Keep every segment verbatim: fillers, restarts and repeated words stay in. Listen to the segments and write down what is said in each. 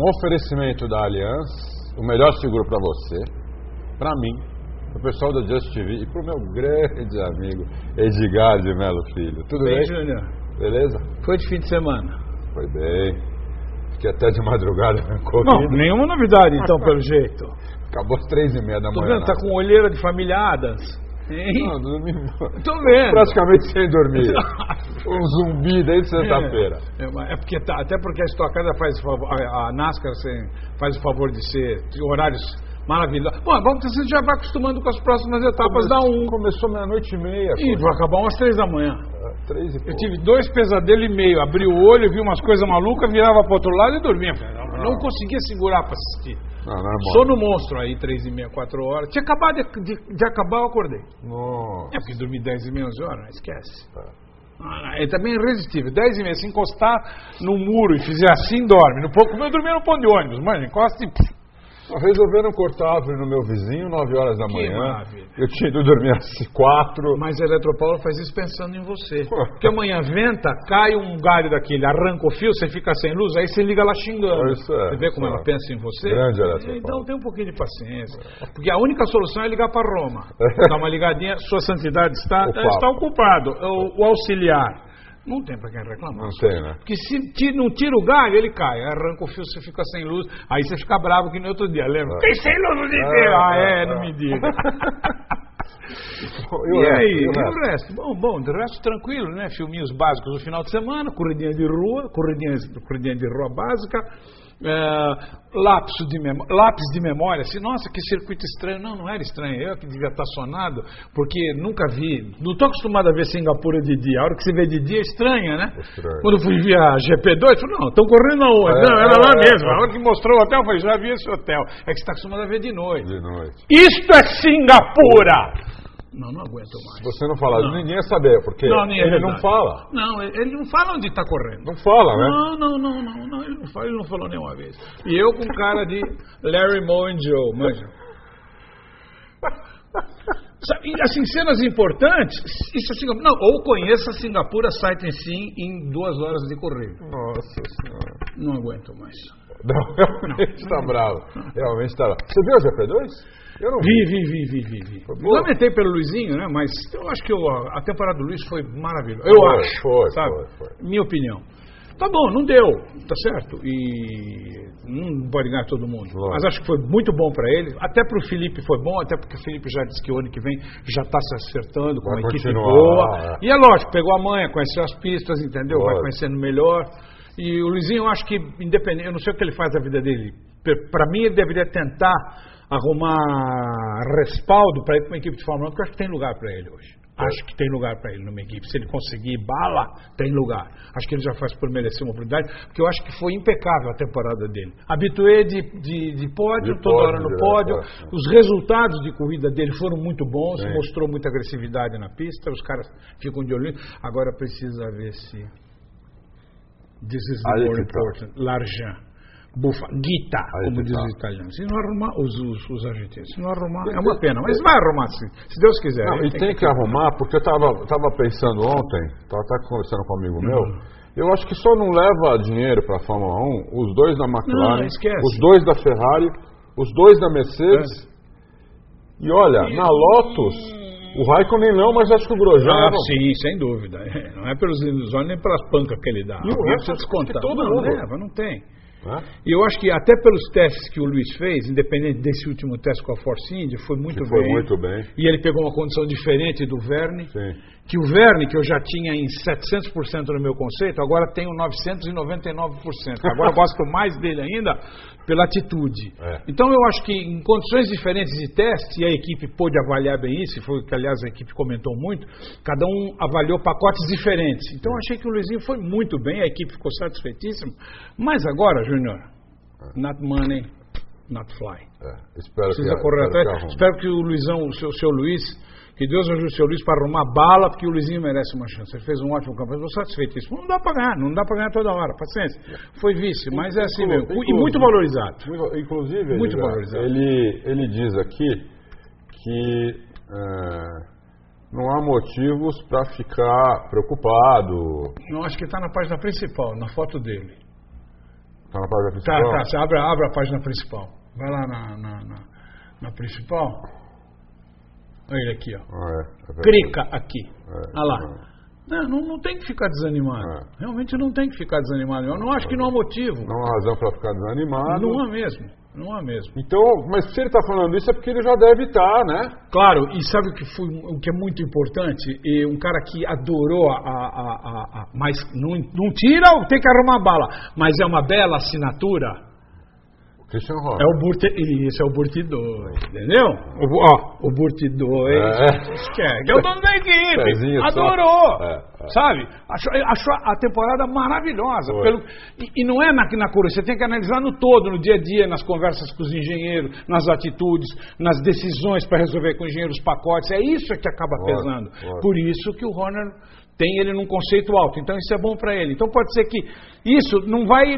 oferecimento da Allianz, o melhor seguro para você, para mim, para o pessoal da Just T V e para o meu grande amigo Edgar de Melo Filho. Tudo bem? Bem, Júnior. Beleza? Foi de fim de semana. Foi bem. Fiquei até de madrugada na corrida. Não, nenhuma novidade então, pelo jeito. Acabou às três e meia da Tô manhã. vendo, tá com olheira de família Adams. Hein? Não, dormi... Tô vendo. Praticamente sem dormir. Um zumbi desde sexta-feira. É, é, é porque tá, até porque a Stock Car faz o favor, a, a NASCAR assim, faz o favor de ser de horários maravilhosos. Bom, bom, você já vai acostumando com as próximas etapas da um. Começou meia-noite e meia. E vai acabar umas três da manhã. É, três e Eu pouco. tive dois pesadelos e meio. Abri o olho, vi umas coisas malucas, virava pro outro lado e dormia. Não, não conseguia segurar pra assistir. Não, não é Sono monstro aí, três e meia, quatro horas. Tinha acabado de, de, de acabar, eu acordei. Nossa. É porque dormir dez e meia, onze horas, esquece. Tá. Ah, é também irresistível. dez e meia, se encostar no muro e fizer assim, dorme. No pouco, eu dormia no ponto de ônibus, mas encosta e... Resolveram cortar a árvore no meu vizinho, nove horas da Que manhã. maravilha. Eu tinha ido dormir às quatro. Mas a Eletropaulo faz isso pensando em você. Porque amanhã venta, cai um galho daquele, arranca o fio, você fica sem luz, aí você liga lá xingando. Isso é, você vê como isso ela é. pensa em você? Grande Eletropaulo. Então tem um pouquinho de paciência. Porque a única solução é ligar para Roma. Dá uma ligadinha, sua santidade está, Ocupado. está ocupado. O, o auxiliar. Não tem para quem reclamar. Não tem, né? Porque se ti- não tira o galho, ele cai. Arranca o fio, você fica sem luz. Aí você fica bravo que no outro dia. Lembra? É. Tem sem luz o dia inteiro. Ah, é, não me diga. E o E resto? aí, E o e resto? o resto? Bom, bom, de resto tranquilo, né? Filminhos básicos no final de semana, corridinha de rua, corridinha, corridinha de rua básica, é, lapso de memó- lápis de memória, assim, nossa, que circuito estranho. Não, não era estranho, eu que devia estar sonado, porque nunca vi, não estou acostumado a ver Singapura de dia, a hora que você vê de dia é estranha, né? Estranho. Quando eu fui ver a G P dois, eu falei, não, estão correndo aonde? É, não, era lá é, mesmo, é. a hora que mostrou o hotel, eu falei, já vi esse hotel, é que você está acostumado a ver de noite. De noite. Isto é Singapura! Não, não aguento mais. Se você não falar, Não. ninguém ia saber, porque Não, nem é ele não verdade. fala. Não, ele ele não fala onde está correndo. Não fala, né? Não, não, não, não, não, ele não fala, ele não falou nenhuma vez. E eu com cara de Larry Moe and Joe, manja. Sabe, e, assim, cenas importantes, isso é Singapura. Não, ou conheça Singapura Sight and Seeing em duas horas de correio. Nossa senhora. Não aguento mais. Não, realmente está bravo. Realmente está bravo. Você viu a G P dois? Eu não Vi, vi, vi, vi, vi, vi. Foi boa? Lamentei pelo Luizinho, né? Mas eu acho que eu, a temporada do Luiz foi maravilhosa. Foi, Eu acho, foi, sabe? foi, foi. Minha opinião. Tá bom, não deu, tá certo? E não pode ganhar todo mundo. Lógico. Mas acho que foi muito bom para ele. Até para o Felipe foi bom, até porque o Felipe já disse que o ano que vem já está se acertando com Vai uma equipe continuar, boa. é. E é lógico, pegou a manha, conheceu as pistas, entendeu? Vai Lógico. conhecendo melhor. E o Luizinho, eu acho que, independente, eu não sei o que ele faz da vida dele. Para mim, ele deveria tentar arrumar respaldo para ir para uma equipe de Fórmula um, porque eu acho que tem lugar para ele hoje. Acho que tem lugar para ele numa equipe. Se ele conseguir bala, tem lugar. Acho que ele já faz por merecer uma oportunidade, porque eu acho que foi impecável a temporada dele. Habitué de, de, de pódio, De toda pódio, hora no direto, pódio. é. Os resultados de corrida dele foram muito bons, Sim. mostrou muita agressividade na pista, os caras ficam de olho. Agora precisa ver se... This is the Aí more que tá. important. L'argent. Bufa, guita, Aí como que diz tá. os italianos. Se não arrumar, os, os, os argentinos, se não arrumar, é uma pena, mas vai arrumar sim, se Deus quiser. Não, Ele e tem que arrumar, porque eu estava tava pensando ontem, estava até conversando com um amigo meu, Uhum. eu acho que só não leva dinheiro para a Fórmula um os dois da McLaren, Não, esquece. os dois da Ferrari, os dois da Mercedes. E olha, na Lotus, o Raikkonen não, mas acho que o Grosjean... Ah, não. sim, sem dúvida. É, não é pelos olhos nem pelas pancas que ele dá. E o Alguém resto, precisa descontar. acho que todo não mundo. leva, não tem. Né? E eu acho que até pelos testes que o Luiz fez, independente desse último teste com a Force India, foi muito Que foi bem. muito bem. E ele pegou uma condição diferente do Verne. Sim. Que o Verne, que eu já tinha em setecentos por cento no meu conceito, agora tenho novecentos e noventa e nove por cento. Agora eu gosto mais dele ainda pela atitude. É. Então eu acho que em condições diferentes de teste, e a equipe pôde avaliar bem isso, e foi o que aliás a equipe comentou muito, cada um avaliou pacotes diferentes. Então eu achei que o Luizinho foi muito bem, a equipe ficou satisfeitíssima. Mas agora, Júnior, not money, not fly. É, espero Precisa que, correr espero que atrás. arrume. Espero que o Luizão, o seu, o seu Luiz, que Deus ajude o seu Luiz para arrumar bala, porque o Luizinho merece uma chance. Ele fez um ótimo campeonato, estou satisfeitíssimo. Não dá para ganhar, não dá para ganhar toda hora, paciência. Foi vice, mas é assim mesmo. E muito valorizado. Inclusive, Muito ele, valorizado. ele, ele diz aqui que é, não há motivos para ficar preocupado. Não, acho que está na página principal, na foto dele. Tá na página Tá, principal? tá, você abre, abre a página principal. Vai lá na, na, na, na principal. Olha ele aqui, ó. Ah, é, é Clica aqui. É, Olha lá. é. Não, não, não tem que ficar desanimado. É. Realmente não tem que ficar desanimado. Eu não acho que não há motivo. Não há razão para ficar desanimado. Não há mesmo. Não há mesmo. Então, mas se ele está falando isso é porque ele já deve estar, né? Claro, e sabe o que, foi, o que é muito importante? E um cara que adorou a... a, a, a mas não, não tira ou tem que arrumar bala. Mas é uma bela assinatura. Christian Horner. É o Burti, isso, é o Burti dois, entendeu? O, ó, o Burti dois, É. esquece, que é o dono da equipe, Pezinho adorou, só. É, é. sabe? Achou, achou a temporada maravilhosa. Pelo, e, e não é na, na cura, você tem que analisar no todo, no dia a dia, nas conversas com os engenheiros, nas atitudes, nas decisões para resolver com os engenheiros os pacotes, é isso que acaba pesando. Ótimo, ótimo. Por isso que o Horner tem ele num conceito alto, então isso é bom para ele. Então pode ser que isso não vai...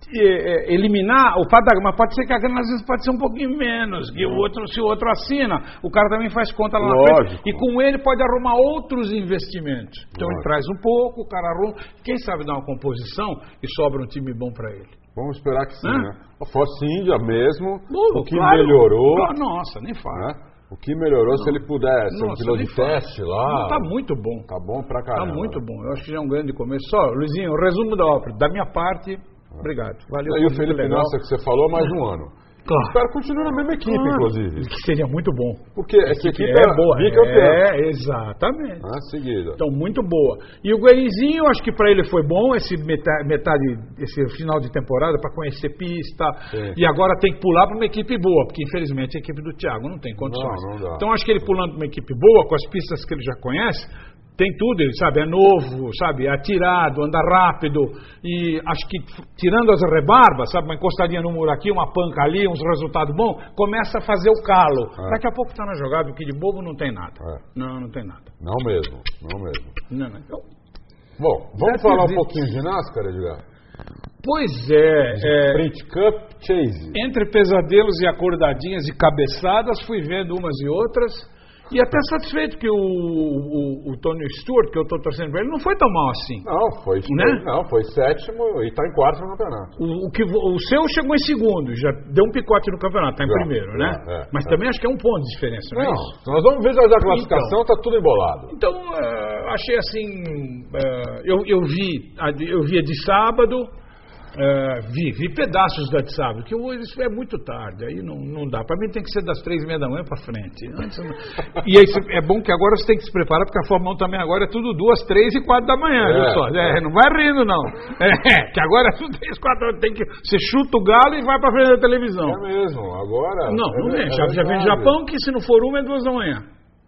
eliminar o pagamento, mas pode ser que a grana às vezes pode ser um pouquinho menos, que o outro, se o outro assina, o cara também faz conta lá na frente, e com ele pode arrumar outros investimentos. Então Lógico. ele traz um pouco, o cara arruma, quem sabe dar uma composição e sobra um time bom para ele. Vamos esperar que sim, Hã? né? A Force India mesmo, Bom, o que claro. melhorou, Ah, nossa, nem fala. né? O que melhorou, se ele puder ser um Nossa, piloto nem de fala. teste lá, Tá muito bom. tá bom pra Tá caramba. muito bom. Eu acho que já é um grande começo. Só, Luizinho, o resumo da ópera. Da minha parte, obrigado. Valeu. E o foi muito Felipe legal. Nossa, que você falou, mais um ano. Claro. Espero continuar na mesma equipe, Claro. inclusive. Que seria muito bom. Porque essa equipe é boa. bicampeã. É, exatamente. Ah, seguida. Então, muito boa. E o Guerizinho, acho que para ele foi bom esse metade, metade esse final de temporada para conhecer pista. Sim. E agora tem que pular para uma equipe boa, porque infelizmente a equipe do Thiago não tem condições. Não, não dá. Então, acho que ele pulando para uma equipe boa, com as pistas que ele já conhece, tem tudo, ele sabe, é novo, sabe, é atirado, anda rápido, e acho que tirando as rebarbas, sabe, uma encostadinha no muro aqui, uma panca ali, uns resultados bons, começa a fazer o calo. É. Daqui a pouco está na jogada, porque de bobo não tem nada. É. Não, não tem nada. Não mesmo, não mesmo. Não, não. Então, Bom, vamos Deve falar um existe. pouquinho de NASCAR, Edgar? pois é, é, Sprint Cup Chase. entre pesadelos e acordadinhas e cabeçadas, fui vendo umas e outras. E até satisfeito que o, o, o Tony Stewart, que eu estou torcendo para ele, não foi tão mal assim. Não, foi, Né? não, foi sétimo e está em quarto no campeonato. O, o, que, vo- o seu chegou em segundo, já deu um picote no campeonato, está em Já, primeiro, já, né? é, Mas é. também acho que é um ponto de diferença, não, é isso? Não, nós vamos ver já da classificação, está tudo embolado. Então, eh, achei assim, eh, eu, eu vi, a de- eu via de sábado, eh, vi, vi pedaços da de sábado, que hoje isso é muito tarde, aí não, não dá. Para mim tem que ser das três e meia da manhã para frente. Antes não- E aí, se- é bom que agora você tem que se preparar, porque a Fórmula um também agora é tudo duas, três e quatro da manhã, É, viu só? É, não vai rindo não. É, que agora é tudo três, quatro, tem que, você chuta o galo e vai para frente da televisão. É mesmo, agora... Não, é, não vem. é Já, já vem verdade. Japão que se não for uma é duas da manhã.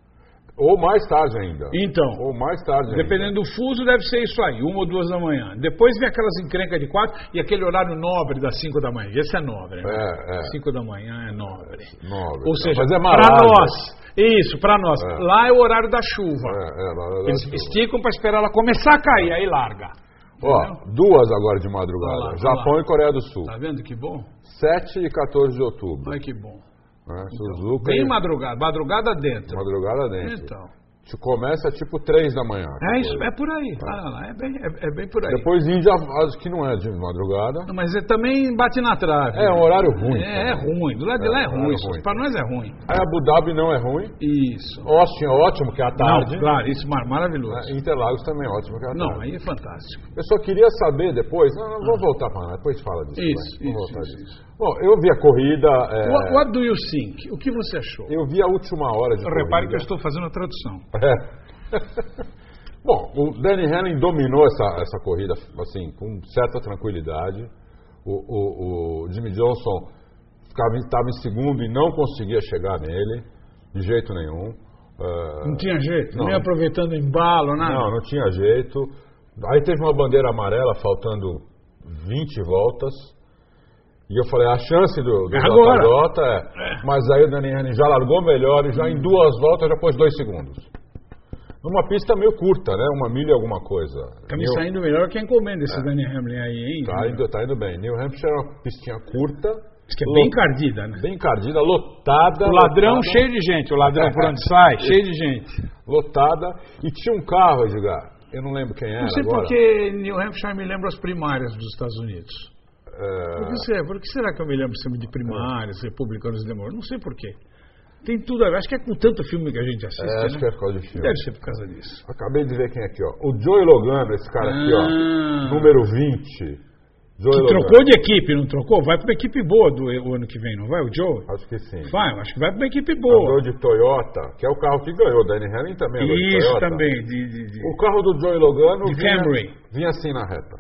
Ou mais tarde ainda. Então, Ou mais tarde ainda. dependendo do fuso, deve ser isso aí, uma ou duas da manhã. Depois vem aquelas encrencas de quatro e aquele horário nobre das cinco da manhã. Esse é nobre, né? É, é. Cinco da manhã é nobre. Nobre. Ou seja, Mas é para marado. nós, isso, para nós. É. Lá é o horário da chuva. É, é, lá, lá, Eles lá, esticam para esperar ela começar a cair, aí larga. Ó, duas agora de madrugada. Olha lá, olha Japão lá. e Coreia do Sul. Tá vendo que bom? sete e quatorze de outubro. Olha que bom. Né? Suzuka Bem e madrugada, madrugada dentro. madrugada dentro. Então. Começa tipo três da manhã. É isso, é por aí. Ah, lá, é, bem, é, é bem por aí. Depois Índia, acho que não é de madrugada. Não, mas ele também bate na trave. É um horário ruim. É, é também. ruim. Do lado de É, lá é horário ruim. ruim. Para nós é ruim. Aí Abu Dhabi não é ruim. Isso. Austin é ótimo, que é à tarde. Não, claro, isso mar- maravilhoso. Né? Interlagos também é ótimo, que é à Não, tarde. aí é fantástico. Eu só queria saber depois. Não, não vamos voltar para lá, depois fala disso. Isso, vai. Vamos isso, voltar isso, disso. Bom, eu vi a corrida. é, What, what do you think? O que você achou? Eu vi a última hora de corrida. Repare que eu estou fazendo a tradução. É. Bom, o Danny Hamlin dominou essa, essa corrida assim, com certa tranquilidade. O, o, o Jimmy Johnson ficava, estava em segundo e não conseguia chegar nele, de jeito nenhum. Ah, Não tinha jeito, não. nem aproveitando o embalo, nada. Não, não tinha jeito. Aí teve uma bandeira amarela faltando vinte voltas. E eu falei, a chance do, do É agora. J J é. Mas aí o Danny Hamlin já largou melhor e já em duas voltas já pôs dois segundos. Numa pista meio curta, né? Uma milha e alguma coisa. Tá me New- saindo melhor que encomenda esse Danny Hamlin aí, hein? Tá indo, tá indo bem. New Hampshire é uma pistinha curta. Diz que é bem encardida, né? Bem encardida, lotada. O ladrão lotada, cheio de gente, o ladrão por onde sai, cheio de gente. Lotada. E tinha um carro, Edgar. Eu não lembro quem era Não sei agora. porque New Hampshire me lembra as primárias dos Estados Unidos. É... Por, que será, por que será que eu me lembro sempre de primárias, republicanos e democratas? Não sei por quê. Tem tudo a ver. Acho que é com tanto filme que a gente assiste, é, acho né? que é por causa de filme. Deve ser por causa disso. Acabei de ver quem é aqui, ó. O Joey Logano, esse cara aqui, ó. Ah. Número vinte. Joey Que Logano. trocou de equipe, não trocou? Vai para uma equipe boa do o ano que vem, não vai, o Joe? Acho que sim. Vai, acho que vai para uma equipe boa. Andou de Toyota, que é o carro que ganhou. Danny Hamlin também andou de Isso Toyota. também. De, de, de... O carro do Joey Logano De vinha, Camry. vinha assim na reta.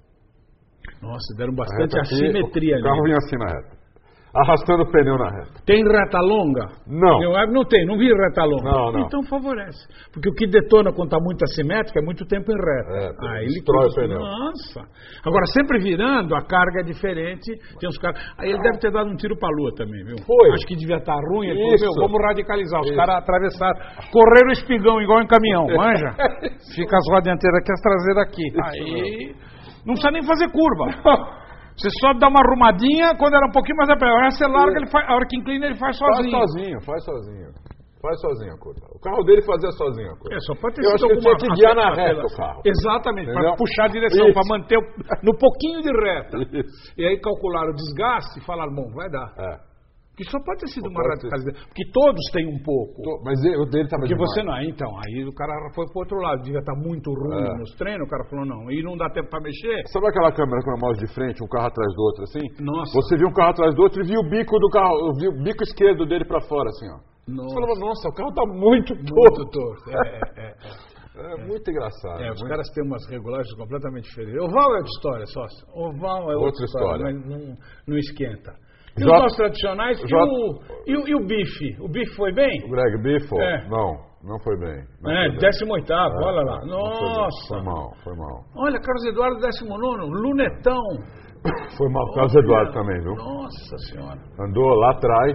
Nossa, deram A bastante reta aqui, assimetria o ali. carro vinha assim na reta. Arrastando o pneu na reta. Tem reta longa? Não. Não, não tem, não vi reta longa. Não, não. Então favorece. Porque o que detona quando está muito assimétrico é muito tempo em reta. É, aí destrói ele o pneu. Nossa. Agora, sempre virando, a carga é diferente. Tem uns caras. Aí ele deve ter dado um tiro pra lua também, viu? Foi. Acho que devia estar ruim. Ele falou, Isso. meu, vamos radicalizar. Os Isso. caras atravessaram. Correram o espigão igual em caminhão, manja? Fica as rodas dianteiras aqui, as traseiras aqui. Aí. Não precisa nem fazer curva. Você só dá uma arrumadinha, quando era um pouquinho mais apertado. Agora você larga, ele faz, a hora que inclina, ele faz sozinho. Faz sozinho, faz sozinho. Faz sozinho a curva. O carro dele fazia sozinho a curva. É, só pode ter Eu sido acho que ele tinha que guiar na apela- reta o carro. Exatamente, para Entendeu? puxar a direção, Isso. para manter o, no pouquinho de reta. Isso. E aí calcularam o desgaste e falaram, bom, vai dar. É. Que só pode ter sido Só uma pode radicalização. Porque todos têm um pouco. Tô- Mas ele- o dele estava Porque demais. você não. Então, aí o cara foi pro outro lado, devia estar muito ruim É. nos treinos, o cara falou, não, e não dá tempo para mexer. Sabe aquela câmera com a mostra de frente, um carro atrás do outro, assim? Nossa. Você viu um carro atrás do outro e viu o bico do carro, viu o bico esquerdo dele pra fora, assim, ó. Nossa. Você falava, nossa, o carro tá muito Muito torto. torto. É, é, é. É muito engraçado. É, os muito... caras têm umas regulagens completamente diferentes. Oval é outra história, sócio. Oval é outra, Outra história. mas não, não esquenta. E J- os nossos tradicionais, J- e, o, e, o, e o bife? O bife foi bem? O Greg Biffle? É. Não, não foi bem. Não É, foi bem. décimo oitavo, É, olha lá. não foi bem. Nossa. Foi mal, foi mal. Olha, Carlos Eduardo, décimo nono, lunetão. Foi mal por causa do Eduardo também, viu? Nossa senhora. Andou lá atrás.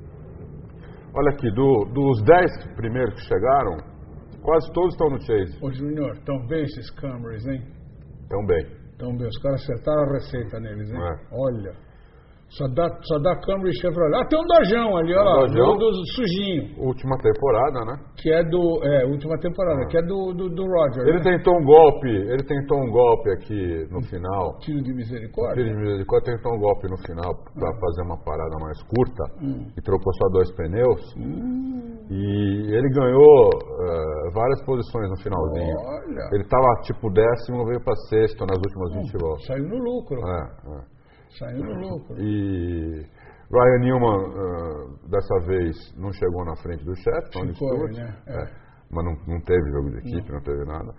Olha aqui, do- dos dez primeiros que chegaram, quase todos estão no Chase. Ô, Júnior, estão bem esses Camrys, hein? Estão bem. Estão bem, os caras acertaram a receita neles, hein? É. Olha. Só dá, só dá Camry e Chevrolet. Ah, tem um Dojão ali, olha lá. Dojão? Do, do sujinho. Última temporada, né? Que é do. É, última temporada, Ah. que é do, do, do Roger. Ele né? tentou um golpe, ele tentou um golpe aqui no final. Tiro de misericórdia. Ele de misericórdia tentou um golpe no final para fazer uma parada mais curta Hum. e trocou só dois pneus. Hum, E ele ganhou eh, várias posições no finalzinho. olha. Ele estava tipo décimo, veio para sexto nas últimas vinte voltas. Saiu no lucro. É, é. Saiu no lucro. E Ryan Newman, eh, dessa vez, não chegou na frente do chefe, Tony Ficou, Stewart, né? é, É. mas não, não teve jogo de equipe, não, teve nada.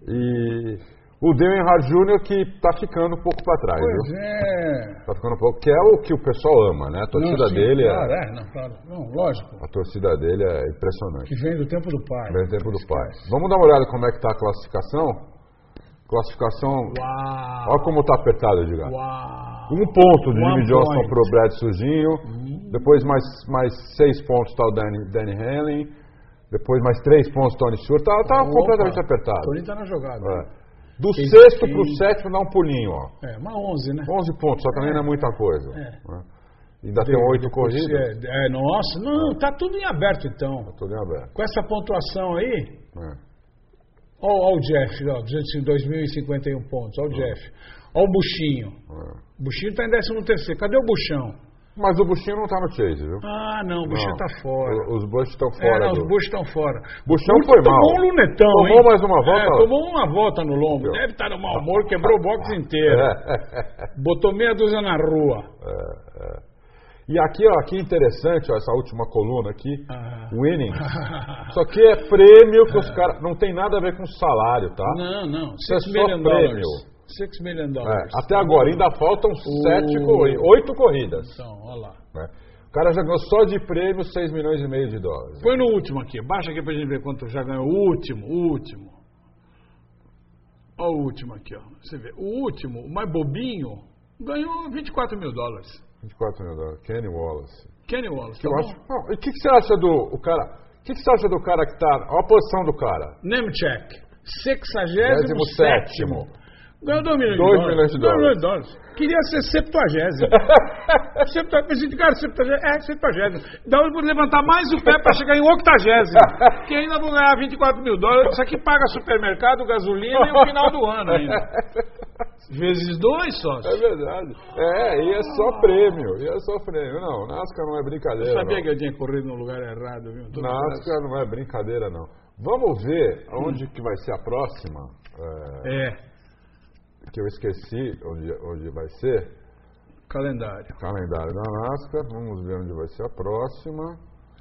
E o Dale Earnhardt Júnior que está ficando um pouco para trás, Pois viu? é. Está ficando um pouco, que é o que o pessoal ama, né? A torcida Não, sim, dele claro, é, é. Não, claro. Não, lógico. a torcida dele é impressionante. Que vem do tempo do pai. Bem tempo do pai. Esquece. Vamos dar uma olhada como é que está a classificação? Classificação, Uau. olha como está apertado, Edgar. Uau. Um ponto de One Jimmy Johnson point. pro Brad Sujinho. Hum. Depois mais, mais seis pontos está o Danny, Danny Hamlin. Depois mais três pontos Tony Stewart. Tá, tá Opa. completamente apertado. Tony tá na jogada. É. Do Tem- sexto tem- pro sétimo dá um pulinho, ó. É, uma onze, né? onze pontos, só também não é muita coisa. É. né? Ainda tem oito Depois, corridas. É, é, nossa, não, tá tudo em aberto então. Tá tudo em aberto. Com essa pontuação aí, É. ó, ó o Jeff, ó, dois mil e cinquenta e um pontos, ó o Jeff. Ó o Buchinho. É. O Buchinho tá em décimo terceiro. Cadê o Buchão? Mas o Buchinho não tá no Chase, viu? Ah, não, o Buchinho Não. tá fora. O- Os Bush estão É, fora. não, do... os Bush estão fora. Buchão O foi mal. tomou um lunetão, Tomou hein? mais uma volta? É, tomou uma volta no lombo. Deve estar no mau humor, quebrou o box inteiro. É. Botou meia dúzia na rua. É, é. E aqui, ó, aqui interessante, ó, essa última coluna aqui, Ah. winning. Isso aqui é prêmio que os caras... Não tem nada a ver com salário, tá? Não, não. Isso é Six só million prêmio. dollars. Six million É, dollars. até agora, ainda faltam sete O- corridas, oito corridas. Então, olha lá. Né? O cara já ganhou só de prêmio seis milhões e meio de dólares. Põe no último aqui. Baixa aqui pra gente ver quanto já ganhou. O último, o último. Olha o último aqui, ó. Você vê. O último, o mais bobinho, ganhou vinte e quatro mil dólares. vinte e quatro mil dólares. Kenny Wallace. Kenny Wallace, Que tá eu bom? acho... Não, e o que, que você acha do o cara... O que, que você acha do cara que tá... Olha a posição do cara. Nemechek, sexagésimo sétimo. Ganhou dois milhões de Dois dólares. milhões de Dois milhões de dólares. dólares. Queria ser septuagésimo. Septuagésimo. Cara, septuagésimo. É, septuagésimo. Dá pra levantar mais o pé pra chegar em octagésimo. Que ainda vou ganhar vinte e quatro mil dólares. Isso aqui paga supermercado, gasolina e o final do ano ainda. Vezes dois, sócio. É verdade. É, e é só prêmio, e é só prêmio. Não, NASCAR não é brincadeira. Eu sabia não. que eu tinha corrido no lugar errado, viu? Todo NASCAR não é brincadeira, não. Vamos ver onde hum. que vai ser a próxima. É, é. Que eu esqueci onde, onde vai ser. Calendário. Calendário da NASCAR. Vamos ver onde vai ser a próxima.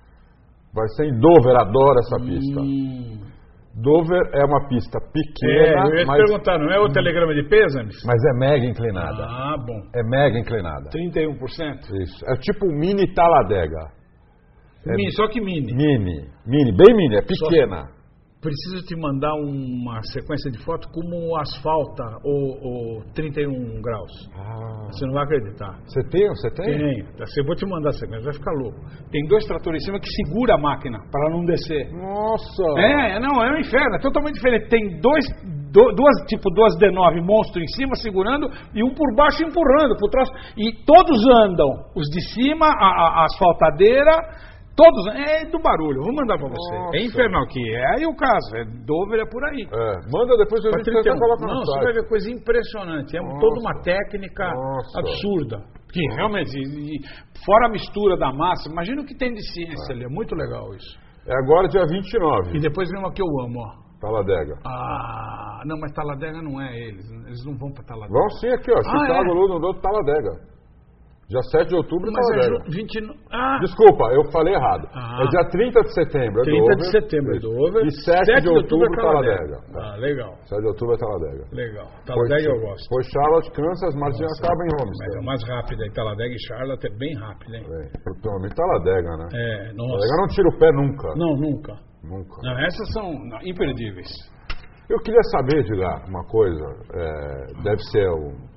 Vai ser em Dover, adoro essa pista. Hum. Dover é uma pista pequena. É, eu ia te mas, perguntar, não é o telegrama de pêsames? Mas é mega inclinada. Ah, bom. É mega inclinada. trinta e um por cento? Isso. É tipo um mini Talladega. Mini, é, só que mini. Mini. Mini, bem mini, é pequena. Só... Preciso te mandar uma sequência de fotos como asfalta o, o trinta e um graus. Ah. Você não vai acreditar. Você tem? Você tem? Tenho. Eu vou te mandar a sequência, vai ficar louco. Tem dois tratores em cima que segura a máquina para ela não descer. Nossa! É, não, é um inferno, é totalmente diferente. Tem dois, do, duas, tipo duas D nove monstro em cima segurando e um por baixo empurrando por trás. E todos andam. Os de cima, a, a, a asfaltadeira... Todos, é do barulho, vou mandar pra você. Nossa. É infernal que é aí o caso, é Dover é por aí. É, manda depois eu trinta e um. Não, você vai ver coisa impressionante, é Nossa. toda uma técnica Nossa. absurda. Que Nossa. realmente, e, e, fora a mistura da massa, imagina o que tem de ciência é. ali, é muito legal isso. É agora dia vinte e nove. E depois vem uma que eu amo, ó. Talladega. Ah, não, mas Talladega não é eles, eles não vão pra Talladega. Vão sim aqui, ó, Chicago, ah, é? London, Talladega. Dia sete de outubro, mas Talladega. É vinte... ah. Desculpa, eu falei errado. Ah. É dia trinta de setembro, é trinta Dover. de setembro, é Dover. E sete de outubro, Talladega. Ah, legal. sete de outubro é Talladega. Legal. Talladega eu gosto. Foi Charlotte, Kansas, mas já acaba em Homestead. Mas é mais rápido aí. Talladega e Charlotte é bem rápido, hein? É, provavelmente Talladega, né? É, nossa. Talladega não tira o pé nunca. Não, nunca. Nunca. Não, essas são não, imperdíveis. Eu queria saber, Edgar, uma coisa. É, deve ser um...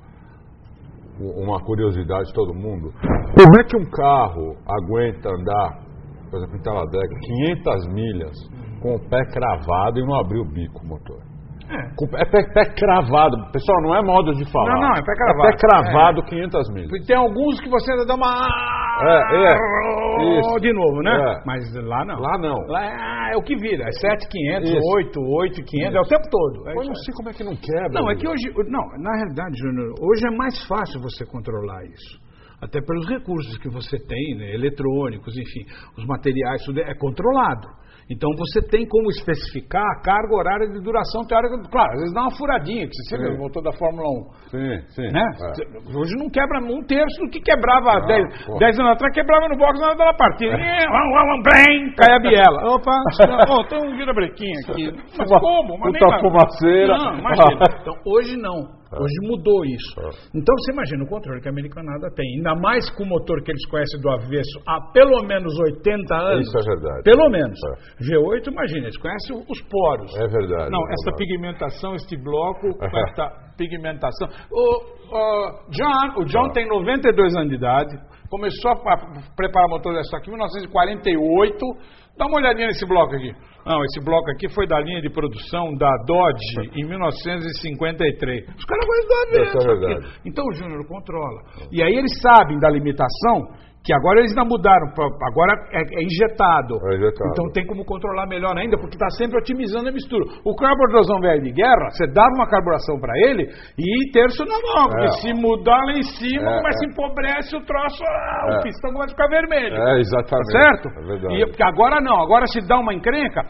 uma curiosidade de todo mundo. Como é que um carro aguenta andar, por exemplo, em Talladega, quinhentas milhas com o pé cravado e não abrir o bico o motor? É, com, é pé, pé cravado. Pessoal, não é modo de falar. Não, não, é pé cravado. É pé cravado é. quinhentas milhas. Tem alguns que você ainda dá uma... É, é. Isso. De novo, né? É. Mas lá não. Lá não. Lá é o que vira. É sete mil e quinhentos, oito, oito mil e quinhentos, é o tempo todo. É eu não sei como é que não quebra. Não, é que hoje... Não, na realidade, Júnior, hoje é mais fácil você controlar isso. Até pelos recursos que você tem, né, eletrônicos, enfim, os materiais, tudo é controlado. Então você tem como especificar a carga horária de duração teórica. Claro, às vezes dá uma furadinha, que você viu, voltou da Fórmula um. Sim, sim. Né? É. Hoje não quebra um terço do que quebrava ah, dez anos atrás, quebrava no box na hora da partida. É. Cai a biela. Opa, oh, tem um vira-brequinho aqui. Mas uma, como? Mas puta fumaceira. Não, imagina. Então hoje não. Hoje mudou isso. Então você imagina o controle que a Americanada tem. Ainda mais com o motor que eles conhecem do avesso há pelo menos oitenta anos. Isso é verdade. Pelo menos. É. V oito, imagina, eles conhecem os poros. É verdade. Não, é essa verdade. pigmentação, este bloco, esta pigmentação. O, o John, o John ah. tem noventa e dois anos de idade. Começou a preparar motor dessa aqui em mil novecentos e quarenta e oito. Dá uma olhadinha nesse bloco aqui. Não, esse bloco aqui foi da linha de produção da Dodge em mil novecentos e cinquenta e três. Os caras vão estudar Isso é verdade. Então o Júnior controla. E aí eles sabem da limitação, que agora eles ainda mudaram, agora é, é, injetado. é injetado. Então tem como controlar melhor ainda, porque está sempre otimizando a mistura. O carburador velho de guerra, você dava uma carburação para ele e terço na mão, porque é. se mudar lá em cima, é, começa é. a empobrece o troço, ah, é. o pistão começa a ficar vermelho. É, exatamente. Tá certo? É verdade. E, porque agora não, agora se dá uma encrenca,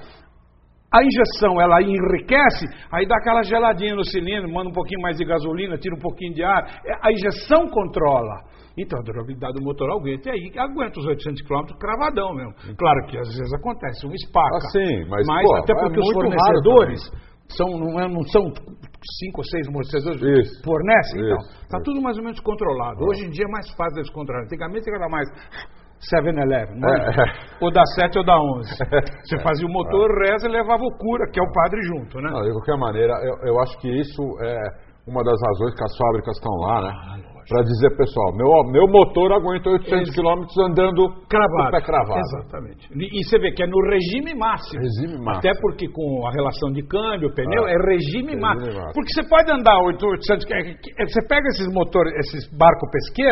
a injeção, ela enriquece, aí dá aquela geladinha no cilindro, manda um pouquinho mais de gasolina, tira um pouquinho de ar. A injeção controla. Então a durabilidade do motor aguenta, e aí aguenta os oitocentos quilômetros cravadão mesmo. Claro que às vezes acontece, um espaca. Ah, sim, mas, mas pô, até porque é os fornecedores são, não, é, não são cinco ou seis fornecedores que fornecem, então está tudo mais ou menos controlado. Hoje em dia é mais fácil eles controlarem. Antigamente era mais seven eleven, é? Ou da sete ou da onze. Você fazia o motor, reza e levava o cura, que é o padre junto, né? Não, de qualquer maneira, eu, eu acho que isso é uma das razões que as fábricas estão lá, né? Ah, para dizer, pessoal, meu, meu motor aguenta oitocentos quilômetros andando cravado. Com o pé cravado. Exatamente. E, e você vê que é no regime máximo. Regime máximo. Até porque com a relação de câmbio, pneu, ah, é regime, regime máximo. máximo. Porque você pode andar oitocentos, você pega esses motores, esses barcos pesqueiros,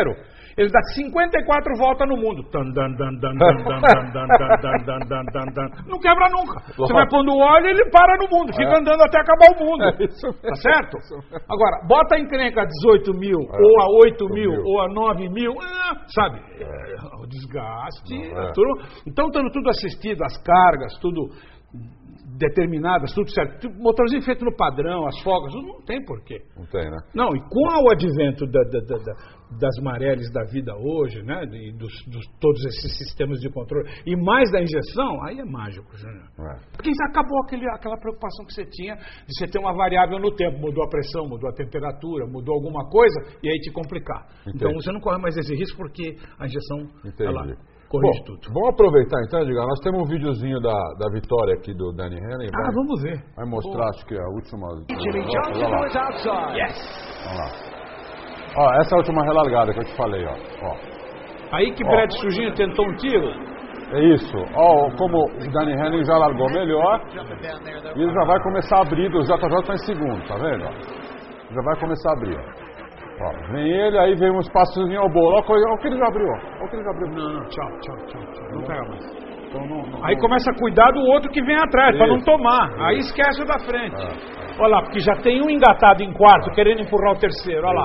Ele dá cinquenta e quatro voltas no mundo. Tan, dan, dan, dan, dan, dan, dan, dan, dan, dan, dan, dan, dan. Não quebra nunca. Você vai pondo óleo e ele para no mundo. Fica andando até acabar o mundo. É isso mesmo. Tá certo? Agora, bota a encrenca a dezoito mil, É. ou a oito mil, mil. ou a nove mil, ah, sabe? É, o desgaste. Não, é. Tudo, então, estando tudo assistido, as cargas, tudo determinadas, tudo certo. Motorzinho feito no padrão, as folgas, não tem porquê. Não tem, né? Não, e com o advento da, da, da, da, das Marellis da vida hoje, né, e dos, dos, todos esses sistemas de controle, e mais da injeção, aí é mágico, Júnior. É. Porque acabou aquele, aquela preocupação que você tinha de você ter uma variável no tempo, mudou a pressão, mudou a temperatura, mudou alguma coisa, e aí te complicar. Entendi. Então você não corre mais esse risco porque a injeção, Entendi. ela corrige Bom, tudo. vamos aproveitar então, Edgar. Nós temos um videozinho da, da vitória aqui do Danny Henley. Ah, vai, vamos ver. vai mostrar, acho que é a última. Jimmy Olha Johnson lá. was outside. Yes! Vamos lá. Ó, essa é a última relargada que eu te falei, ó. ó. Aí que Ó. Brad Sujinho tentou um tiro. É isso. Ó, como o Danny Henley já largou melhor, e ele já vai começar a abrir, o J J está em segundo, tá vendo? Ó? Já vai começar a abrir, ó. Ó, vem ele, aí vem um espaçozinho ao bolo. Olha o que ele já abriu, ó. Olha o que ele já abriu. Não, não, tchau, tchau, tchau, tchau. Não pega mais. Então, não, não, Aí não. começa a cuidar do outro que vem atrás, para não Isso. tomar. Isso. Aí esquece o da frente. É, Olha lá, porque já tem um engatado em quarto, querendo empurrar o terceiro. Olha lá.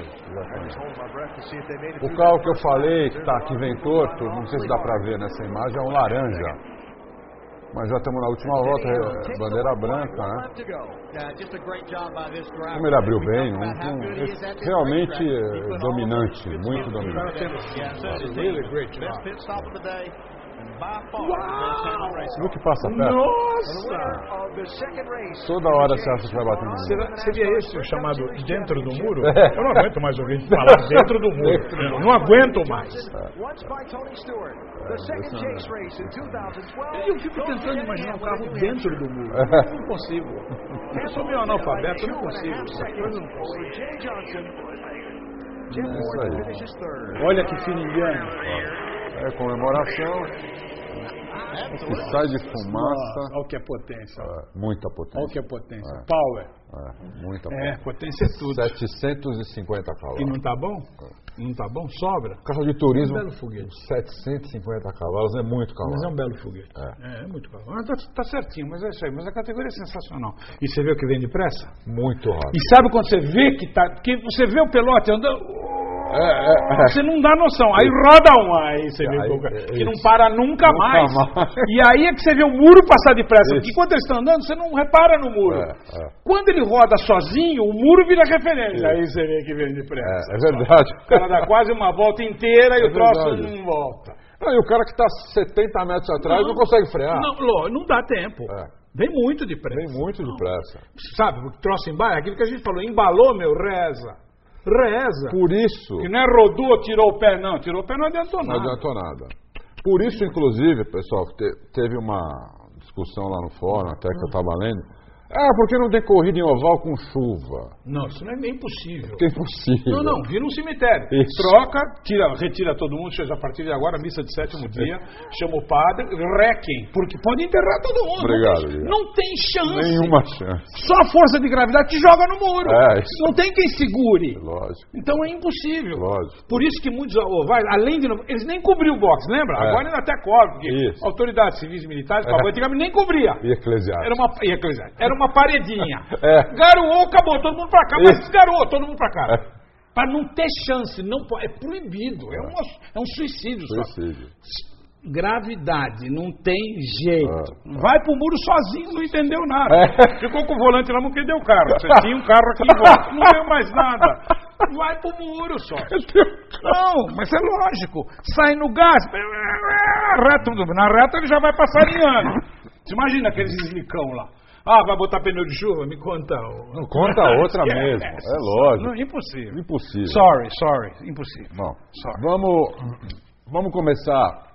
O carro que eu falei, que tá aqui vem torto, não sei se dá pra ver nessa imagem, é um laranja. Mas já estamos na última volta, é, bandeira branca, né? Como ele abriu bem, um, um, realmente é, dominante, muito dominante. Really great job. Viu que passa perto? Nossa! Toda hora você acha que vai bater no Será- muro. Seria esse o chamado dentro do muro? É. Eu não aguento mais ouvir falar dentro do muro. Eu não aguento mais. Eu fico tentando imaginar um carro dentro do muro. Eu não consigo. Eu sou meio analfabeto, eu não consigo. Eu não consigo. É isso aí. Olha que fino indiano. É comemoração. Que sai de fumaça. Olha o que é potência. É, muita Olha o potência. que é potência. É. Power. É, muita É, potência. potência é tudo. setecentos e cinquenta E cavalos. não tá bom? Não tá bom? Sobra. Carro de turismo, É um belo foguete. setecentos e cinquenta cavalos, é muito Mas é cavalo. um belo foguete. É. É, é muito cavalo. Mas tá, tá certinho, mas é isso aí. Mas a categoria é sensacional. E você vê o que vem depressa? Muito rápido. E sabe quando você vê que tá. Que você vê o pelote andando. É, é, é. Você não dá noção. Aí roda um, aí você vê Aí, o cara, é que não isso. para nunca, Nunca mais. mais. E aí é que você vê o muro passar depressa. Isso. Porque quando eles estão andando, você não repara no muro. É, é. Quando ele roda sozinho, o muro vira referência. Isso. Aí você vê que vem depressa. É, é verdade. O cara dá quase uma volta inteira e É o troço verdade. não volta. Não, e o cara que está setenta metros atrás não, consegue frear. Não, Lô, não dá tempo. É. Vem muito depressa. Vem muito depressa. Sabe, o troço embala, aquilo que a gente falou, embalou, meu, reza. Reza. Por isso, Que não é rodou, tirou o pé, não. Tirou o pé, não adiantou não nada. adiantou nada. Por isso, inclusive, pessoal, te- teve uma discussão lá no fórum, até que eu estava lendo. Ah, por que não tem corrida em oval com chuva? Não, isso não é nem impossível. Que é impossível. Não, não, vira um cemitério. Isso. Troca, tira, retira todo mundo, seja a partir de agora, missa de sétimo dia, chama o padre, requiem, porque pode enterrar todo mundo. Obrigado, não, tem, Guilherme. não tem chance. Nenhuma chance. Só a força de gravidade te joga no muro. É, isso. Não tem quem segure. Lógico, Então é impossível. lógico. Por isso que muitos ovais, além de. não- Eles nem cobriam o boxe, lembra? É. Agora ainda até cobre, porque Isso. autoridades civis e militares, É. é. antigamente nem cobria. E eclesiástico. Era uma, e eclesiástica. Era uma paredinha. É. Garoou, acabou, todo mundo pra cá, mas Isso. garoou, todo mundo pra cá. É. Pra não ter chance, não pode, é proibido, é, uma, é um suicídio. só. Suicídio. Gravidade, não tem jeito. É. Vai pro muro sozinho, não entendeu nada. É. Ficou com o volante lá, não deu o carro. Você tinha um carro aqui em volta, não deu mais nada. Vai pro muro só. Não, mas é lógico. Sai no gás, reto, na reta ele já vai passarinhando. Você imagina aqueles eslicão lá. Ah, vai botar pneu de chuva? Me conta. Não, conta outra mesmo. É lógico. Não, impossível. Impossível. Sorry, sorry, impossível. Bom, Sorry. vamos, vamos começar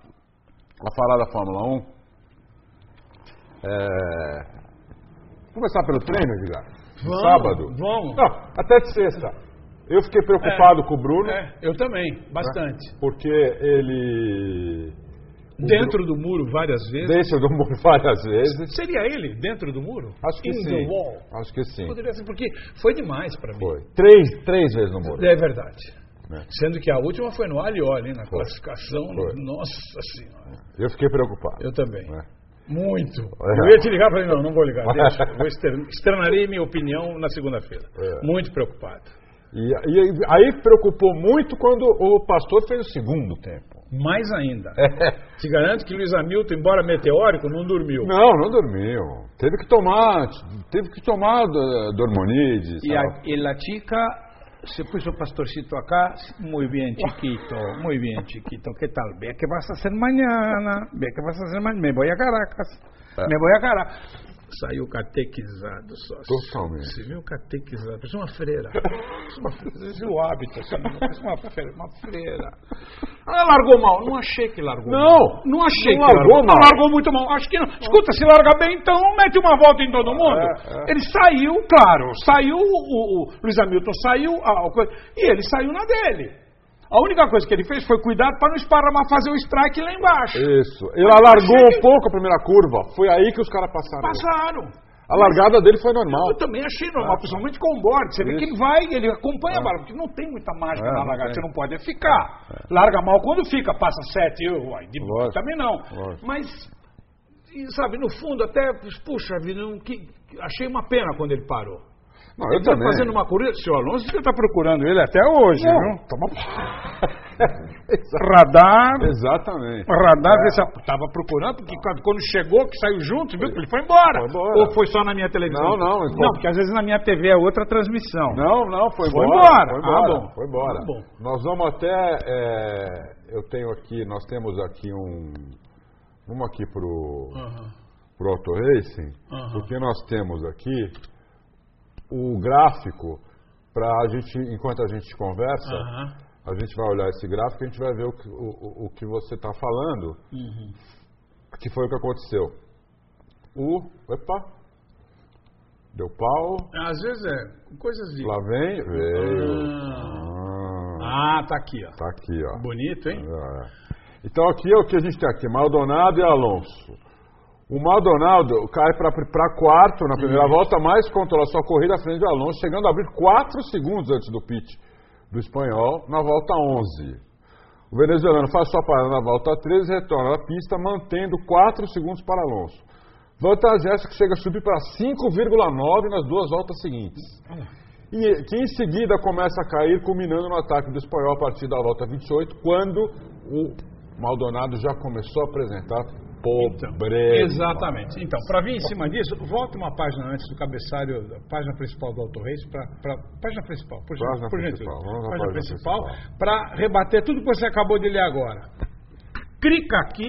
a falar da Fórmula um. É... Começar pelo treino, Edgar? No Vamos, sábado? vamos. Não, até de sexta. Eu fiquei preocupado com o Bruno, É, eu também, bastante. porque ele... o Dentro do muro várias vezes. Deixa do muro várias vezes. Seria ele dentro do muro? Acho que In sim. the wall. Acho que sim. Poderia ser, porque foi demais pra mim. Foi. Três, três vezes no muro. É verdade. Né? Sendo que a última foi no alho e óleo, hein, na Foi. classificação. Foi. Nossa Senhora. Eu fiquei preocupado. Eu também. Né? Muito. É. Eu ia te ligar e falei, não, não vou ligar. Deixa, vou exter- externarei minha opinião na segunda-feira. É. Muito preocupado. E, e aí preocupou muito quando o Pastor fez o segundo tempo. Mais ainda. É. Te garanto que Luiz Hamilton, embora meteórico, não dormiu. Não, não dormiu. Teve que tomar, teve que tomar uh, Dormonide. Y, a, y la chica se puso Pastorcito acá, muy bien chiquito, muy bien chiquito, ¿qué tal? Ve qué vas a hacer mañana, ve qué vas a hacer mañana, me voy a Caracas, É. me voy a Caracas. Saiu catequizado, sócio. Totalmente. Você viu catequizado, parece uma freira. Parece uma freira. Parece o hábito, assim, parece uma freira, uma freira. Ela largou mal, não achei que largou Não, mal. Não achei não que largou largou mal. Não largou muito mal. Acho que não. Escuta, se larga bem, então mete uma volta em todo mundo. É, é. Ele saiu, claro, saiu, o, o Luiz Hamilton saiu, a, a coisa, e ele saiu na dele. A única coisa que ele fez foi cuidar para não esparramar, fazer o strike lá embaixo. Isso. Ele largou um pouco a primeira curva. Foi aí que os caras passaram. Passaram. A largada dele foi normal. Eu também achei normal, Ah. principalmente com o board. Você vê Isso. que ele vai, ele acompanha Ah. a bala, porque não tem muita mágica É, na não largada, tem. você não pode ficar. Larga mal quando fica, passa sete, eu, uai, de Lógico. também não. Lógico. Mas, e, sabe, no fundo, até, puxa vida, não, que, achei uma pena quando ele parou. Não, eu Ele tá também. fazendo uma corrida, o senhor Alonso já está procurando ele até hoje, Não, viu? toma... Radar, Exatamente. radar, É. vê se estava procurando, porque quando- quando chegou, que saiu junto, viu que ele foi embora. Foi embora. Ou foi só na minha televisão? Não, não, Não, enquanto- porque às vezes na minha T V é outra transmissão. Não, não, foi, Foi embora. embora. Foi Ah, embora. bom. Foi embora. Ah, bom. Nós vamos até. é, eu tenho aqui, nós temos aqui um. Vamos aqui pro, Aham. pro Auto Racing, Aham. porque nós temos aqui o gráfico para a gente, enquanto a gente conversa, Aham. a gente vai olhar esse gráfico e a gente vai ver o que, o, o- o que você está falando, Uhum. que foi o que aconteceu. O. Opa! Deu pau. Às vezes é, coisas de... Lá vem. Veio. Ah. Ah, Ah, tá aqui, ó. tá aqui, ó. Bonito, hein? É. Então aqui é o que a gente tem aqui, Maldonado e Alonso. O Maldonado cai para quarto na primeira volta, mas controla sua corrida à frente do Alonso, chegando a abrir quatro segundos antes do pit do espanhol na volta onze. O venezuelano faz sua parada na volta treze e retorna à pista, mantendo quatro segundos para Alonso. Vantagem essa que chega a subir para cinco vírgula nove nas duas voltas seguintes. E que em seguida começa a cair, culminando no ataque do espanhol a partir da volta vinte e oito, quando o Maldonado já começou a apresentar pobreza. Exatamente. Então, para vir em cima disso, volta uma página antes do cabeçalho, da página principal do Auto Race, para página principal, por, gen- Página por principal, gentileza. vamos à Página página principal, principal. para rebater tudo que você acabou de ler agora. Clica aqui.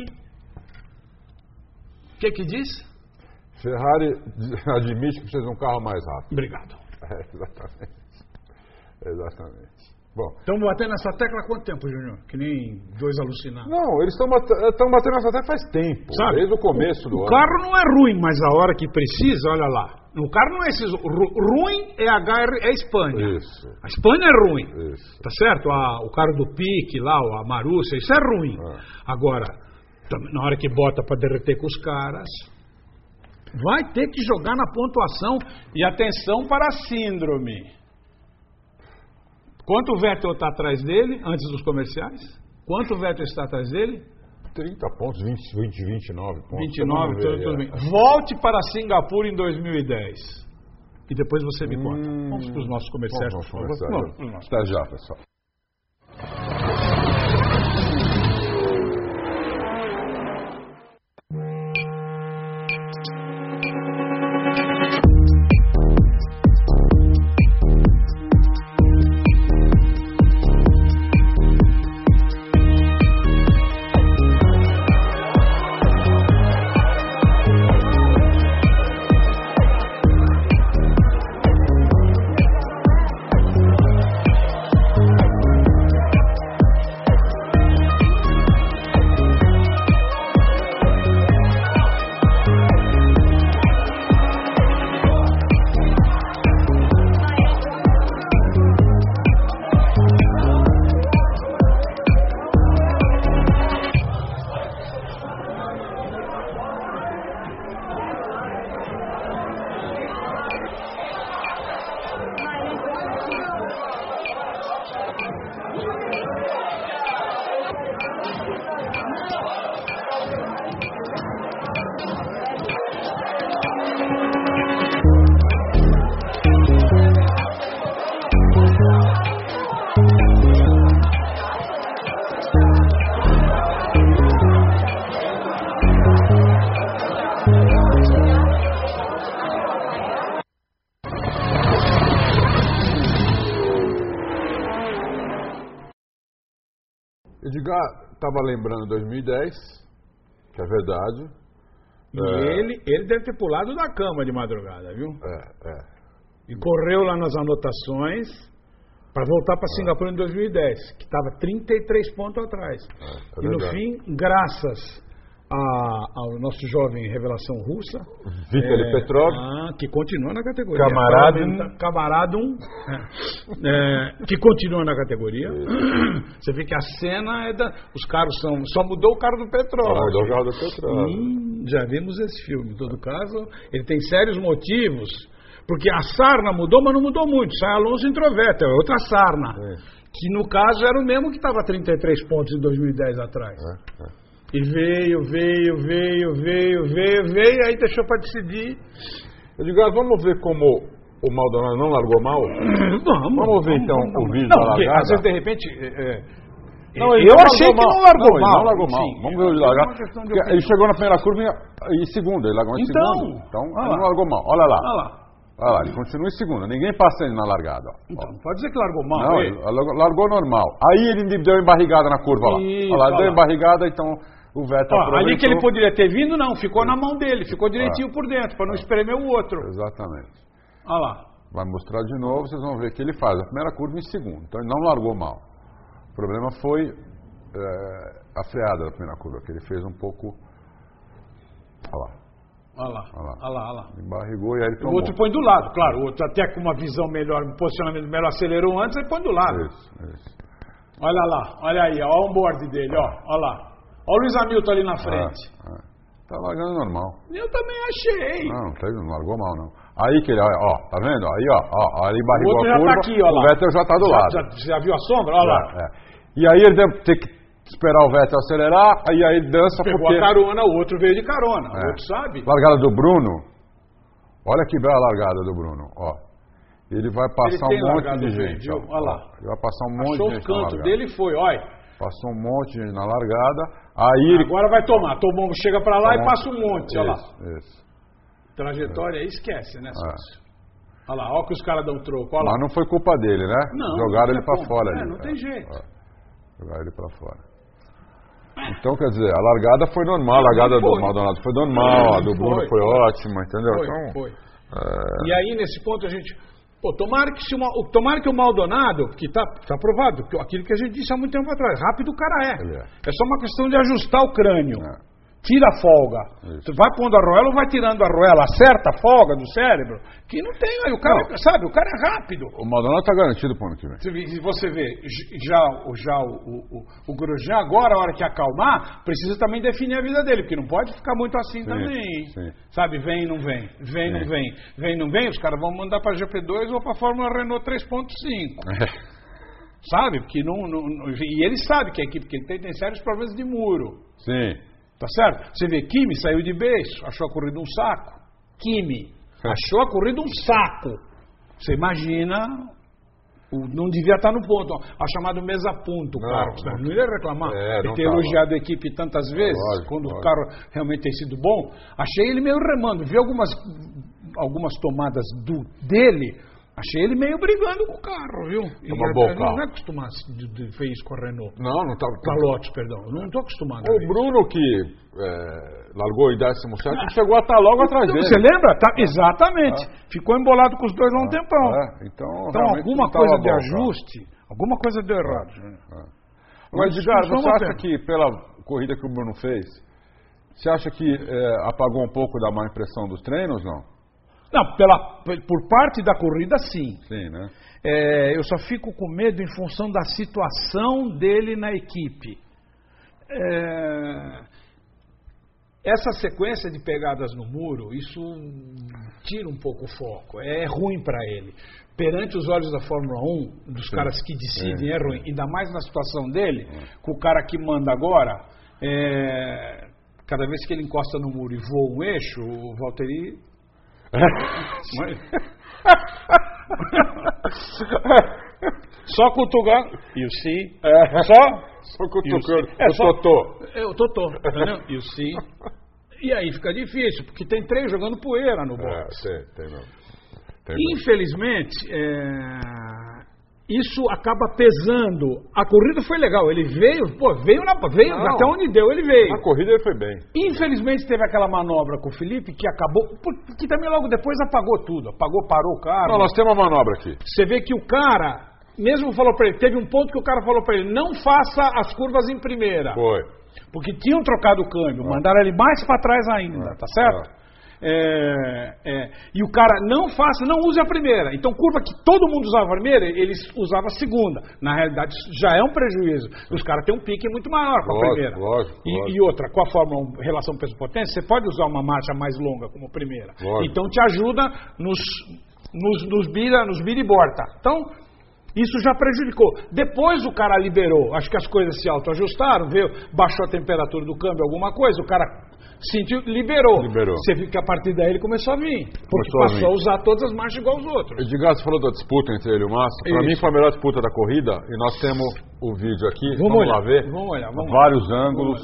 O que que diz? Ferrari admite que precisa de um carro mais rápido. Obrigado. É, exatamente. Exatamente. Bom, Estamos batendo nessa tecla há quanto tempo, Júnior? Que nem dois alucinados. não, eles estão batendo nessa tecla faz tempo, Sabe? desde o começo do O ano. carro não é ruim, mas a hora que precisa, olha lá. O carro não é esses. ru- Ruim é a, H R, é a Espanha. Isso, A Espanha é ruim. isso. Tá certo? A- o carro do Pique lá, a Marúcia, isso é ruim. É. Agora, tam- na hora que bota para derreter com os caras, vai ter que jogar na pontuação. E atenção para a síndrome. Quanto o Vettel está atrás dele, antes dos comerciais? Quanto o Vettel está atrás dele? trinta pontos, vinte, vinte, vinte e nove pontos. vinte e nove, Vamos ver, tudo, tudo é. bem. Volte para Singapura em dois mil e dez. E depois você me conta. Hum. Vamos para os nossos comerciais, Vamos, por vamos favor. começar. Vamos, vamos. Até já, pessoal. Edgar estava lembrando dois mil e dez, que é verdade. E é... ele, ele deve ter pulado da cama de madrugada, viu? É, é. E correu lá nas anotações para voltar para Singapura em dois mil e dez, que estava trinta e três pontos atrás. É, é e no verdade. fim, graças a, ao nosso jovem revelação russa, Vitaly é, Petrov, ah, que continua na categoria. Camarada, Camarada, é, que continua na categoria. Você vê que a cena é da. Os carros são. Só mudou o carro do Petrov. Só mudou o carro do Petrov. Hum, já vimos esse filme. Em todo caso, ele tem sérios motivos. Porque a sarna mudou, mas não mudou muito. Sai Alonso introveta, é outra sarna. É. Que no caso era o mesmo que estava trinta e três pontos em dois mil e dez atrás. É, é. E veio, veio, veio, veio, veio, veio, aí deixou para decidir. Eu digo, ah, vamos ver como o Maldonado não largou mal? Vamos, vamos ver vamos, então vamos, o vídeo não, da largada? Às vezes, de repente... É, é, não, ele eu não achei que mal. não largou não, mal. Ele não largou mal. Enfim, vamos ver o largar. Ele, ele chegou na primeira curva e, e segunda. Ele largou em então, segundo. Então, ele não largou mal. Olha lá. Olha lá. Olha lá, ele continua em segunda. Ninguém passa ele na largada. Ó. Então, não pode dizer que largou mal. Não, ele largou, largou normal. Aí ele deu embarrigada na curva lá. Isso, olha lá, olha deu lá. embarrigada, então o Vettel Ó, ali que ele poderia ter vindo, não. Ficou Sim. na mão dele. Ficou direitinho ah. por dentro, para não espremer o outro. Exatamente. Olha lá. Vai mostrar de novo, vocês vão ver que ele faz a primeira curva em segundo. Então ele não largou mal. O problema foi é, a freada da primeira curva, que ele fez um pouco... Olha lá. Olha lá, olha lá, olha lá. Olha lá. Embarrigou e aí ele tomou. O outro põe do lado, claro. O outro até com uma visão melhor, um posicionamento melhor, acelerou antes, aí põe do lado. Isso, isso. Olha lá, olha aí, ó, o onboard dele, ó, olha lá. Olha o Luiz Hamilton ali na frente. Ah, ah. Tá largando normal. Eu também achei. Não, não largou mal, não. Aí que ele, ó, tá vendo? Aí, ó, ó, aí barrigou o outro a já curva, tá aqui, ó, o lá. Vettel já tá do já, lado. Já, já viu a sombra? Olha lá. É, é. E aí ele deve ter que esperar o Vettel acelerar, aí aí ele dança Pegou porque... a carona, o outro veio de carona, É. o outro sabe. Largada do Bruno, olha que bela largada do Bruno, ó. Ele vai passar ele um monte largado de bem, gente, viu? ó. Olha lá. Ele vai passar um monte Achou de os gente na cantos largada. dele e foi, olha. Passou um monte de gente na largada, aí ele... Agora vai tomar, tomou, chega pra lá Tomou. e passa um monte, olha lá. Isso, isso. Trajetória aí esquece, né, Sócio? É. Olha lá, olha que os caras dão troco, olha lá. Mas não foi culpa dele, né? Não, Jogaram não ele tem pra como. fora É, ali. não tem jeito. É. Jogaram ele pra fora. Então, quer dizer, a largada foi normal, a largada foi. do Maldonado foi normal, a do Foi, Bruno foi, foi. ótima, entendeu? Foi, então, foi. É... E aí, nesse ponto, a gente... Pô, tomara que, se uma, tomara que o Maldonado, que está tá provado, que aquilo que a gente disse há muito tempo atrás, rápido o cara é. Ele é. É só uma questão de ajustar o crânio. É. Tira a folga. Isso. Tu vai pondo a roela ou vai tirando a roela? Acerta a folga do cérebro? Que não tem, aí o cara, Não. sabe, o cara é rápido. O Maldonado está garantido para o ano que vem. Você vê- Se você vê, j- já, o- já o, o, o, o Grosjean agora, a hora que acalmar, precisa também definir a vida dele, porque não pode ficar muito assim Sim, também. sim. Sabe, vem, não vem, vem, não Sim. vem, vem, não vem, os caras vão mandar para G P dois ou para a Fórmula Renault três ponto cinco. Sabe? Porque não, não, não- e ele sabe que a equipe que ele tem tem sérios problemas de muro. Sim. Tá certo? Você vê, Kimi saiu de beijo, achou a corrida um saco. Kimi, achou a corrida um saco. Você imagina, o- não devia estar no ponto. ó, A chamada mesa ponto, Não, Carlos. Não, não. não ia reclamar É, de não ter tava. elogiado a equipe tantas vezes, Lógico, quando lógico. o carro realmente tem sido bom. Achei ele meio remando. Vi algumas, algumas tomadas do, dele. Achei ele meio brigando com o carro, viu? E Toma eu- boca. eu não é acostumado de, de ver isso com a Renault. Não, não estava. Com a Lotus, perdão. Eu não estou acostumado. a ver O Bruno, que é, largou em décimo sétimo, chegou a estar logo atrás dele. Você lembra? Tá, exatamente. Ficou embolado com os dois há um tempão. É, então, Então realmente alguma não tava coisa de bom, ajuste, alguma coisa deu errado. cara. Mas, Edgar, Vamos você acha ver. que pela corrida que o Bruno fez, você acha que é, apagou um pouco da má impressão dos treinos, não? Não, pela, por parte da corrida, sim. Sim, né? É, eu só fico com medo em função da situação dele na equipe. É, essa sequência de pegadas no muro, isso tira um pouco o foco. É ruim para ele. Perante os olhos da Fórmula um, dos Sim. caras que decidem, É, é, ruim. Ainda mais na situação dele, com o cara que manda agora. é, cada vez que ele encosta no muro e voa um eixo, o Valtteri... Só cutucar. You see? É. Só? Só cutucando. É, O só- Totô. É o Totô, entendeu? You see? E aí fica difícil, porque tem três jogando poeira no É, box. tem, tem não. Tem não. Infelizmente, é, isso acaba pesando. A corrida foi legal, ele veio, pô, veio, na, veio até onde deu, ele veio. Na corrida ele foi bem. Infelizmente teve aquela manobra com o Felipe que acabou, que também logo depois apagou tudo, apagou, parou o carro. Não, nós temos uma manobra aqui. Você vê que o cara, mesmo falou pra ele, teve um ponto que o cara falou pra ele, não faça as curvas em primeira. Foi. Porque tinham trocado o câmbio, ah. mandaram ele mais pra trás ainda, ah. tá certo? Ah. É, é, e o cara não faça, não use a primeira. Então, curva que todo mundo usava a primeira, eles usavam a segunda. Na realidade, já é um prejuízo. Os caras têm um pique muito maior com a lógico, primeira. Lógico, e, lógico. e outra, com a Fórmula um, relação peso-potência, você pode usar uma marcha mais longa como primeira. Lógico. Então, te ajuda nos, nos, nos bira, nos bira e borta. Então, isso já prejudicou. Depois o cara liberou. Acho que as coisas se autoajustaram, veio, baixou a temperatura do câmbio, alguma coisa, o cara sentiu, liberou. Liberou. Você viu que a partir daí ele começou a vir. Porque começou passou a, a, a usar todas as marchas igual aos outros. Edgar, você falou da disputa entre ele e o Massa. Para mim foi a melhor disputa da corrida e nós temos o vídeo aqui. Vamos, vamos olhar, lá ver. Vamos olhar. Vamos Vários olhar. ângulos.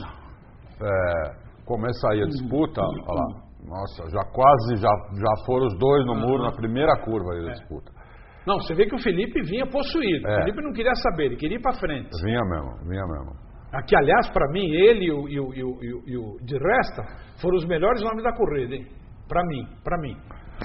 É, começa aí a disputa. Olha lá. Nossa, já quase, já, já foram os dois no muro na primeira curva aí da é. disputa. Não, você vê que o Felipe vinha possuído. É. O Felipe não queria saber, ele queria ir para frente. Vinha mesmo, vinha mesmo. Aqui, aliás, para mim, ele e o, e, o, e, o, e, o, e o de Resta foram os melhores nomes da corrida, hein? Para mim, para mim.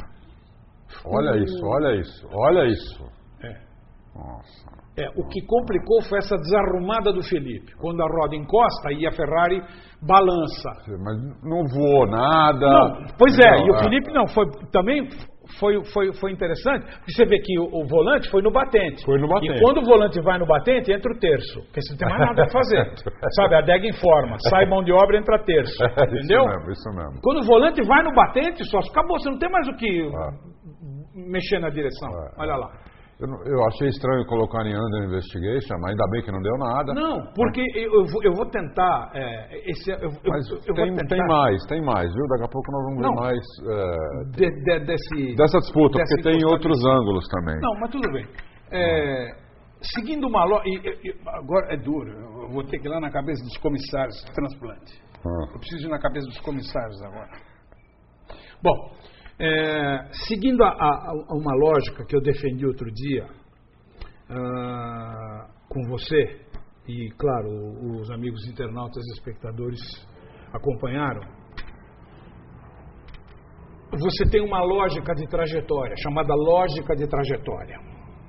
Olha o... isso, olha isso, olha isso. É. Nossa. É, o que complicou foi essa desarrumada do Felipe. Quando a roda encosta e a Ferrari balança. Mas não voou nada. Não, pois é, não, e o é. Felipe não, foi também foi, foi, foi interessante, porque você vê que o, o volante foi no batente. Foi no batente. E quando o volante vai no batente, entra o terço, porque você não tem mais nada a fazer. Sabe, a adega informa, sai mão de obra, entra terço. Entendeu? Isso mesmo, isso mesmo. Quando o volante vai no batente, só acabou, você não tem mais o que ah. mexer na direção. Ah. Olha lá. Eu, eu achei estranho colocar em Under Investigation, mas ainda bem que não deu nada. Não, porque mas... eu, eu, vou, eu vou tentar. É, esse, eu, mas eu, eu tem, vou tentar... tem mais, tem mais, viu? Daqui a pouco nós vamos não, ver mais. É, de, de, desse, dessa disputa, dessa porque tem outros ângulos também. Não, mas tudo bem. É, seguindo uma lógica. Agora é duro, eu vou ter que ir lá na cabeça dos comissários de transplante. Ah. Eu preciso ir na cabeça dos comissários agora. Bom. É, seguindo a, a, a uma lógica que eu defendi outro dia uh, com você, e claro, os amigos internautas e espectadores acompanharam, você tem uma lógica de trajetória, chamada lógica de trajetória.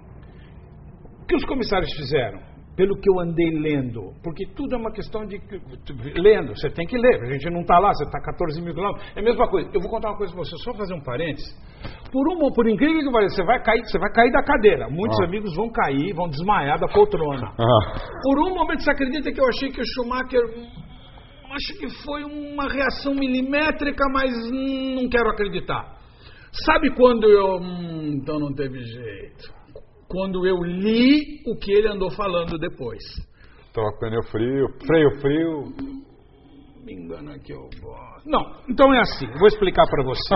O que os comissários fizeram? Pelo que eu andei lendo, porque tudo é uma questão de lendo, você tem que ler, a gente não está lá, você está a quatorze mil quilômetros, é a mesma coisa. Eu vou contar uma coisa para você, só fazer um parênteses. Por, um, por incrível que pareça, você vai cair, você vai cair da cadeira, muitos ah. amigos vão cair, vão desmaiar da poltrona. Ah. Por um momento você acredita que eu achei que o Schumacher, acho que foi uma reação milimétrica, mas hum, não quero acreditar. Sabe quando eu, hum, então não teve jeito. Quando eu li o que ele andou falando depois. Troca pneu frio, freio frio. Me engano aqui, eu gosto. Não, então é assim, vou explicar para você.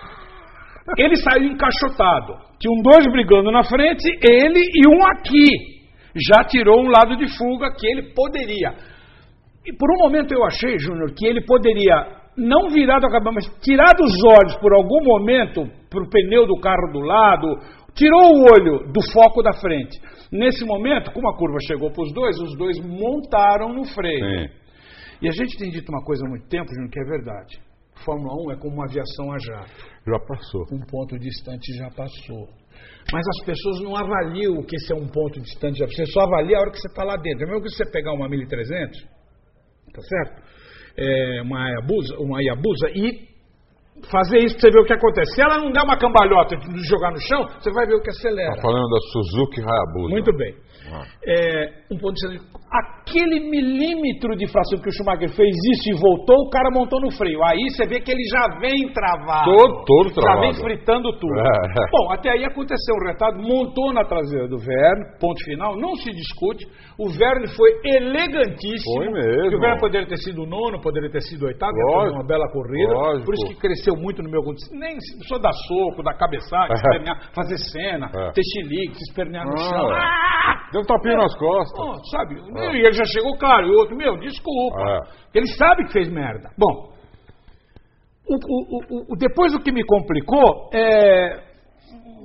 Ele saiu encaixotado. Tinham dois brigando na frente, ele e um aqui. Já tirou um lado de fuga que ele poderia. E por um momento eu achei, Júnior, que ele poderia não virar do cabelo, mas tirar dos olhos por algum momento para o pneu do carro do lado. Tirou o olho do foco da frente. Nesse momento, como a curva chegou para os dois, os dois montaram no freio. Sim. E a gente tem dito uma coisa há muito tempo, Júnior, que é verdade. Fórmula um é como uma aviação a jato. Já passou. Um ponto distante já passou. Mas as pessoas não avaliam o que esse é um ponto distante já passou. Você só avalia a hora que você está lá dentro. É mesmo que você pegar uma mil e trezentos, tá certo? É, uma Hayabusa, uma Hayabusa e fazer isso para você ver o que acontece. Se ela não der uma cambalhota de jogar no chão, você vai ver o que acelera. Está falando da Suzuki Hayabusa. Muito bem. Ah. É, um ponto de... Aquele milímetro de fração que o Schumacher fez isso e voltou, o cara montou no freio. Aí você vê que ele já vem travado. Todo, todo travado. Já vem fritando tudo. É. Bom, até aí aconteceu o retardo, montou na traseira do Verne, ponto final, não se discute. O Verne foi elegantíssimo. Foi mesmo. O Verne poderia ter sido o nono, poderia ter sido o oitavo, foi uma bela corrida. Lógico. Por isso que cresceu muito no meu condicionamento. Nem só dar soco, dar cabeçada, espernear, fazer cena, é. ter chilique, se espernear no ah, chão. É. Ah! Deu um tapinha é. nas costas. Oh, sabe? É. E ele já chegou claro. E o outro, meu, desculpa. É. Ele sabe que fez merda. Bom, o, o, o, o, depois o que me complicou é...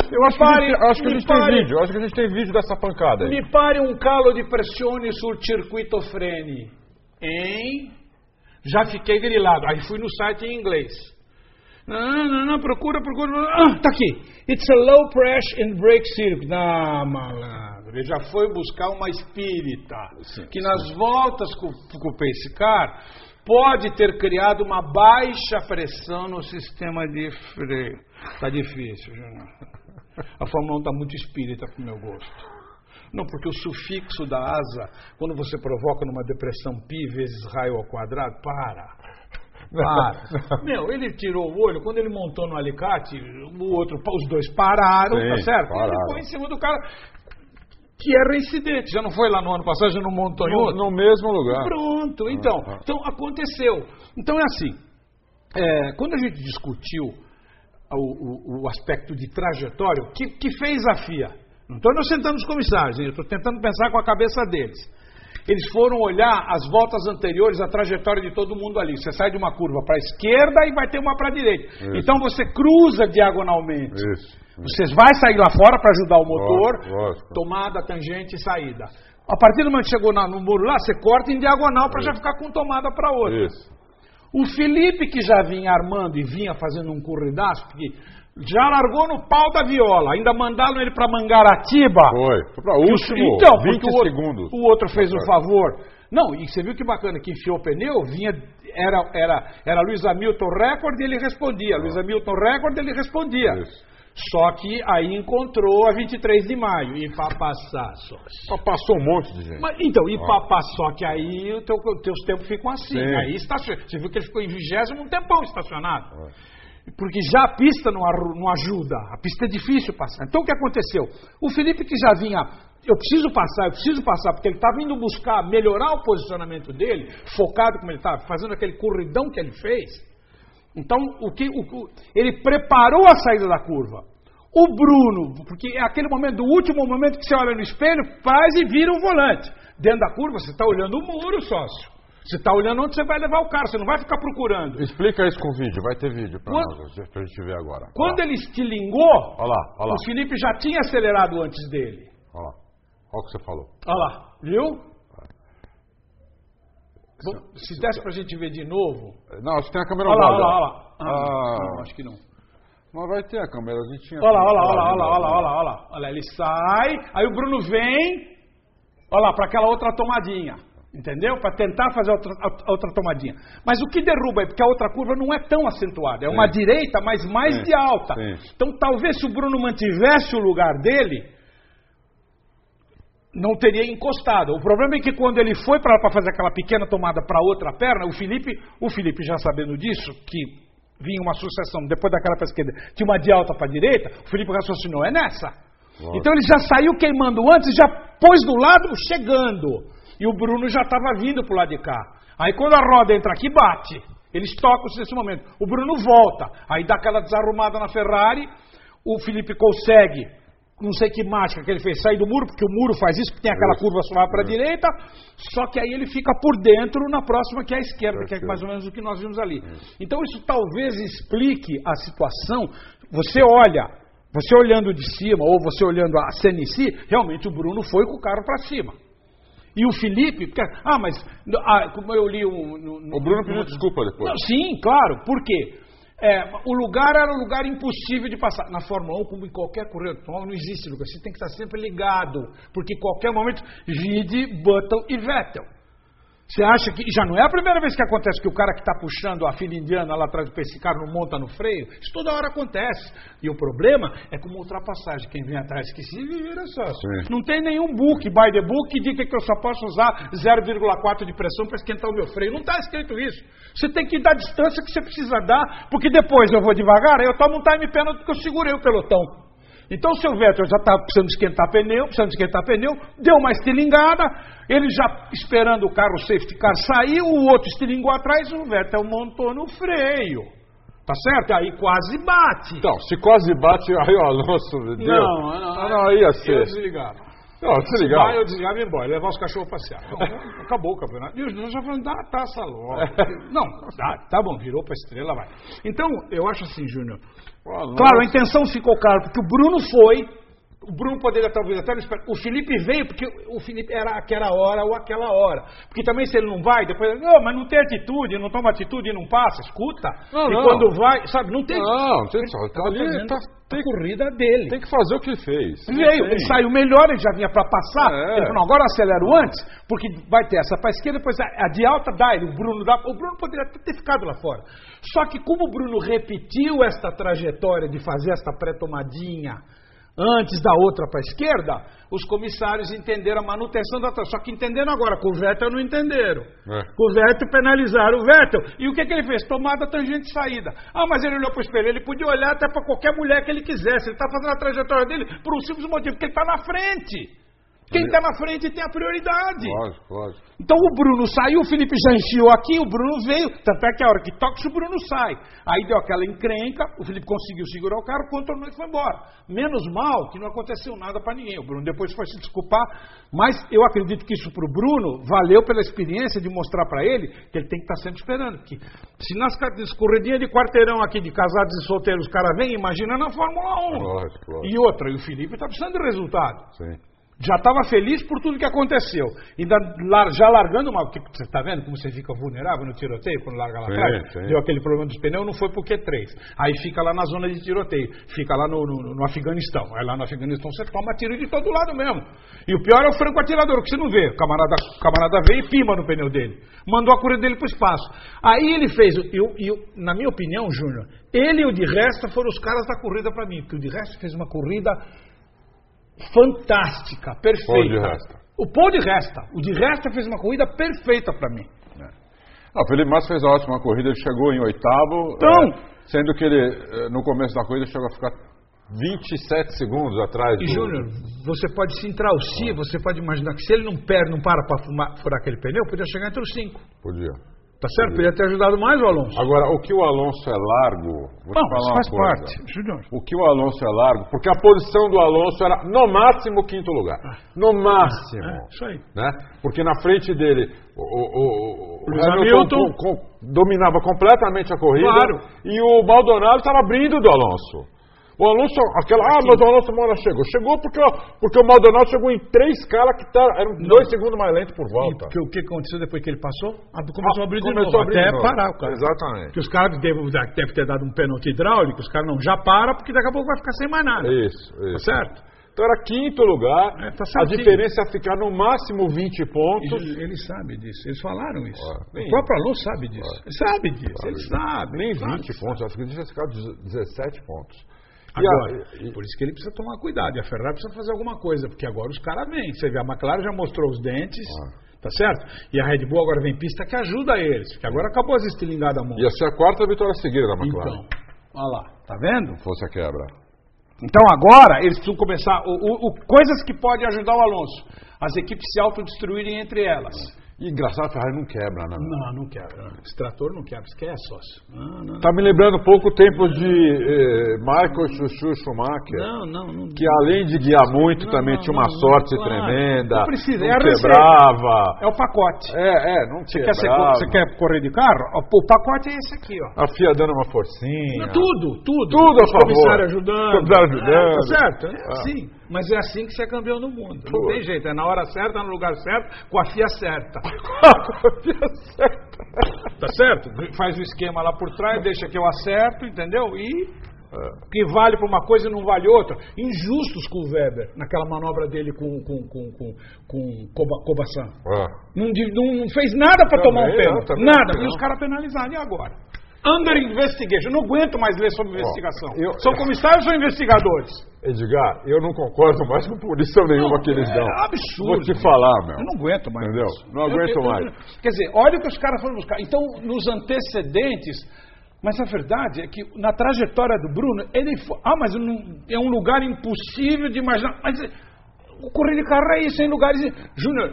Eu acho que a gente, acho que a gente tem vídeo, eu acho que a gente tem vídeo dessa pancada aí. Mi pare un calo di pressione sul circuito freni. Hein? Já fiquei grilado. Aí fui no site em inglês. Não, não, não, procura, procura. Ah, tá aqui. It's a low pressure and brake circuit. Não, malandro. Ele já foi buscar uma espírita. Sim, que sim. Nas voltas com, com o pace car pode ter criado uma baixa pressão no sistema de freio. Tá difícil, Júnior. A Fórmula um tá muito espírita pro meu gosto. Não, porque o sufixo da asa, quando você provoca numa depressão π vezes raio ao quadrado, para. Para. Meu, ele tirou o olho, quando ele montou no alicate, o outro, os dois pararam, sim, tá certo? Pararam. Ele ficou em cima do cara, que é reincidente. Já não foi lá no ano passado, já não montou no, em outro? No mesmo lugar. Pronto, então, ah, ah. então aconteceu. Então é assim, é, quando a gente discutiu o, o, o aspecto de trajetória, que, que fez a F I A? Não estou inocentando os comissários, eu estou tentando pensar com a cabeça deles. Eles foram olhar as voltas anteriores, a trajetória de todo mundo ali. Você sai de uma curva para a esquerda e vai ter uma para a direita. Isso. Então você cruza diagonalmente. Isso. Você vai sair lá fora para ajudar o motor, lógico, lógico. Tomada, tangente e saída. A partir do momento que chegou no muro lá, você corta em diagonal para já ficar com tomada para outra. Isso. O Felipe, que já vinha armando e vinha fazendo um corridaço, porque já largou no pau da viola, ainda mandaram ele para Mangaratiba. Foi, foi para o último, então, vinte o outro, segundos. O outro fez um favor. Não, e você viu que bacana, que enfiou o pneu, vinha, era, era, era Luiz Hamilton recorde, ele respondia. Ah. Luiz Hamilton recorde, ele respondia. Isso. Só que aí encontrou a vinte e três de maio. E para passar só. Só passou um monte de gente. Mas, então, e ah. para passar, só que aí os teu, teus tempos ficam assim. Sim. Aí estaciona. Você viu que ele ficou em vigésimo um tempão estacionado. Ah. Porque já a pista não, não ajuda, a pista é difícil passar. Então o que aconteceu? O Felipe, que já vinha, eu preciso passar, eu preciso passar, porque ele estava indo buscar melhorar o posicionamento dele, focado como ele estava, fazendo aquele corridão que ele fez. Então o que, o, ele preparou a saída da curva. O Bruno, porque é aquele momento, do último momento que você olha no espelho, faz e vira o volante. Dentro da curva você está olhando o muro, sócio. Você está olhando onde você vai levar o carro, você não vai ficar procurando. Explica isso com vídeo, vai ter vídeo para nós, para a gente ver agora. Quando ele estilingou, olha lá, olha lá. O Felipe já tinha acelerado antes dele. Olha lá, olha o que você falou. Olha lá, viu? Bom, se desse para a gente ver de novo... Não, acho que tem a câmera olha lá, olha lá, olha lá. Ah, ah, não, acho que não. Mas vai ter a câmera, a gente tinha... Olha lá, olha lá, olha lá, olha lá, olha lá, olha lá. Olha lá, ele sai, aí o Bruno vem, olha lá, para aquela outra tomadinha. Entendeu? Para tentar fazer outra, outra tomadinha. Mas o que derruba é porque a outra curva não é tão acentuada. É uma sim. direita, mas mais sim. de alta. Sim. Então talvez se o Bruno mantivesse o lugar dele, não teria encostado. O problema é que quando ele foi para fazer aquela pequena tomada para a outra perna, o Felipe, o Felipe já sabendo disso, que vinha uma sucessão, depois daquela para a esquerda, tinha uma de alta para a direita, o Felipe raciocinou, é nessa. Nossa. Então ele já saiu queimando antes, já pôs do lado, chegando. E o Bruno já estava vindo para o lado de cá. Aí quando a roda entra aqui, bate. Eles tocam-se nesse momento. O Bruno volta. Aí dá aquela desarrumada na Ferrari. O Felipe consegue, não sei que mágica que ele fez, sair do muro, porque o muro faz isso, porque tem aquela curva suave para a direita. Só que aí ele fica por dentro na próxima, que é a esquerda, que é mais ou menos o que nós vimos ali. Então isso talvez explique a situação. Você olha, você olhando de cima, ou você olhando a cena em si, realmente o Bruno foi com o carro para cima. E o Felipe, porque, ah, mas ah, como eu li um, no, no, o Bruno pediu desculpa depois. Não, sim, claro, por quê? É, o lugar era um lugar impossível de passar. Na Fórmula um, como em qualquer corrida, não existe lugar, você tem que estar sempre ligado, porque em qualquer momento, vide Button e Vettel. Você acha que... Já não é a primeira vez que acontece que o cara que está puxando a fila indiana lá atrás do esse carro não monta no freio. Isso toda hora acontece. E o problema é como ultrapassagem. Quem vem atrás que se vira só. Sim. Não tem nenhum book, by the book, que diga que eu só posso usar zero vírgula quatro de pressão para esquentar o meu freio. Não está escrito isso. Você tem que dar a distância que você precisa dar, porque depois eu vou devagar, aí eu tomo um time penalty porque eu segurei o pelotão. Então o seu Vettel já estava precisando esquentar pneu, precisando esquentar pneu, deu uma estilingada, ele já esperando o carro, o safety car sair, o outro estilingou atrás, o Vettel montou no freio. Tá certo? Aí quase bate. Então, se quase bate, aí o Alonso, meu Deus. Não, não, ah, não, ia ser. Eu desligava. Não, se ligar. Vai, eu desligava e ia embora, levar os cachorros a passear. Não, acabou o campeonato. E os dois já falaram, dá a taça logo. Não, tá, tá bom, virou pra estrela, vai. Então, eu acho assim, Júnior. Claro, a intenção ficou clara, porque o Bruno foi. O Bruno poderia talvez até não esperar. O Felipe veio porque o Felipe era aquela hora ou aquela hora. Porque também se ele não vai, depois. Não, mas não tem atitude, não toma atitude e não passa. Escuta. Não, e não. quando vai, sabe, não tem. Não, tem só. Tá Ali tá, tem corrida dele. Tem que fazer o que ele fez. Veio, ele saiu melhor, ele já vinha para passar. É. Ele falou, não, agora eu acelero antes, porque vai ter essa para a esquerda, depois a, a de alta dá ele, o Bruno dá. O Bruno poderia ter ficado lá fora. Só que como o Bruno repetiu esta trajetória de fazer essa pré-tomadinha antes da outra para a esquerda, os comissários entenderam a manutenção da... Só que entenderam agora, com o Vettel não entenderam. É. Com o Vettel penalizaram o Vettel. E o que, que ele fez? Tomada, tangente, saída. Ah, mas ele olhou para o espelho, ele podia olhar até para qualquer mulher que ele quisesse. Ele está fazendo a trajetória dele por um simples motivo, porque ele está na frente. Quem está na frente tem a prioridade. Lógico, lógico. Então o Bruno saiu, o Felipe já encheu aqui, o Bruno veio. Tanto é que a hora que toca, o Bruno sai. Aí deu aquela encrenca, o Felipe conseguiu segurar o carro, contornou e foi embora. Menos mal que não aconteceu nada para ninguém. O Bruno depois foi se desculpar, mas eu acredito que isso para o Bruno valeu pela experiência de mostrar para ele que ele tem que estar sempre esperando. Que se nas corredinhas de quarteirão aqui de casados e solteiros os caras vêm, imagina na Fórmula um. Lógico, lógico. E outra, e o Felipe está precisando de resultado. Sim. Já estava feliz por tudo que aconteceu. Ainda lar, já largando uma... Você está vendo como você fica vulnerável no tiroteio quando larga lá sim, atrás? sim. Deu aquele problema dos pneus, não foi por Q três. Aí fica lá na zona de tiroteio. Fica lá no, no, no Afeganistão. Aí lá no Afeganistão você toma tiro de todo lado mesmo. E o pior é o franco atirador, que você não vê. O camarada, o camarada veio e pima no pneu dele. Mandou a corrida dele para o espaço. Aí ele fez... Eu, eu, na minha opinião, Júnior, ele e o de Resta foram os caras da corrida para mim. Porque o de Resta fez uma corrida... fantástica, perfeita. Paul de Resta. O Paul de Resta. O de Resta fez uma corrida perfeita para mim. É. Ah, o Felipe Massa fez uma ótima corrida, ele chegou em oitavo, então, é, sendo que ele, no começo da corrida, chegou a ficar vinte e sete segundos atrás. E do... Júnior, você pode se intraucir, ah. você pode imaginar que se ele não perde, não para para furar aquele pneu, podia chegar entre os cinco. Podia. Tá certo? Podia ter ajudado mais o Alonso. Agora, o que o Alonso é largo... Vou Bom, te falar isso uma faz coisa. parte, Júnior. O que o Alonso é largo... Porque a posição do Alonso era, no máximo, quinto lugar. No máximo. É, isso aí. Né? Porque na frente dele, o, o, o Hamilton com, com, dominava completamente a corrida. Claro. E o Maldonado estava abrindo do Alonso. O Alonso, aquela, ah, mas o Alonso uma hora chegou. Chegou porque, porque o Maldonado chegou em três caras que tá, eram não. dois segundos mais lento por volta. E o que aconteceu depois que ele passou? Ah, começou ah, a abrir de novo, abrir até de novo. parar o cara. Exatamente. Que os caras devem deve ter dado um pênalti hidráulico, os caras não, já para, porque daqui a pouco vai ficar sem mais nada. Isso, isso. Tá certo? Então era quinto lugar, é, tá a diferença é ficar no máximo vinte pontos. Ele, ele sabe disso, eles falaram isso. Ah, o próprio Alonso sabe disso. Ah, ele sabe disso, sabe, ele sabe. Nem sabe, vinte sabe. pontos, acho que ele tinha ficado dezessete pontos. Agora, e a, e, por isso que ele precisa tomar cuidado. E a Ferrari precisa fazer alguma coisa, porque agora os caras vêm. Você vê, a McLaren já mostrou os dentes, ah. tá certo? E a Red Bull agora vem pista que ajuda eles, porque agora acabou as estilingadas monstras. Ia ser a quarta vitória seguida da McLaren. Então, olha lá, tá vendo? Fosse a quebra. Então agora eles precisam começar, o, o, o, coisas que podem ajudar o Alonso. As equipes se autodestruírem entre elas. E engraçado, a Ferrari não quebra, né? Não, não quebra. Esse trator não quebra, esquece, sócio. Não, não. Tá me lembrando um pouco o tempo de eh, Michael Chuchu Schumacher. Não, não, não. Que além de guiar muito, não, também não, tinha uma não, sorte não, claro. tremenda. Não precisa, não é a quebrava. É o pacote. É, é, não você quebrava. Quer ser, você quer correr de carro? O pacote é esse aqui, ó. A F I A dando uma forcinha. Não, tudo, tudo. Tudo a favor. Comissário ajudando. Comissário ajudando. É, tá certo, é ah. assim. Mas é assim que você é campeão do mundo. Não Pô. tem jeito, é na hora certa, no lugar certo, com a F I A certa. Com a F I A certa. Tá certo? Faz o esquema lá por trás, deixa que eu acerto, entendeu? E é. que vale para uma coisa e não vale outra. Injustos com o Weber, naquela manobra dele com com com com, com Kobasan. É. Não, não fez nada para tomar um pênalti. Nada. Não. E os caras penalizaram. E agora? Under investigation. Eu não aguento mais ler sobre investigação. Oh, eu, são comissários ou investigadores? Edgar, eu não concordo mais com punição nenhuma não, que eles dão. É absurdo. Vou te falar, meu. Eu não aguento mais. Entendeu? Isso. Não aguento eu, eu, mais. Eu, quer dizer, olha o que os caras foram buscar. Então, nos antecedentes... Mas a verdade é que na trajetória do Bruno, ele foi... Ah, mas é um lugar impossível de imaginar. Mas o correr de carro é isso, em lugares... Júnior...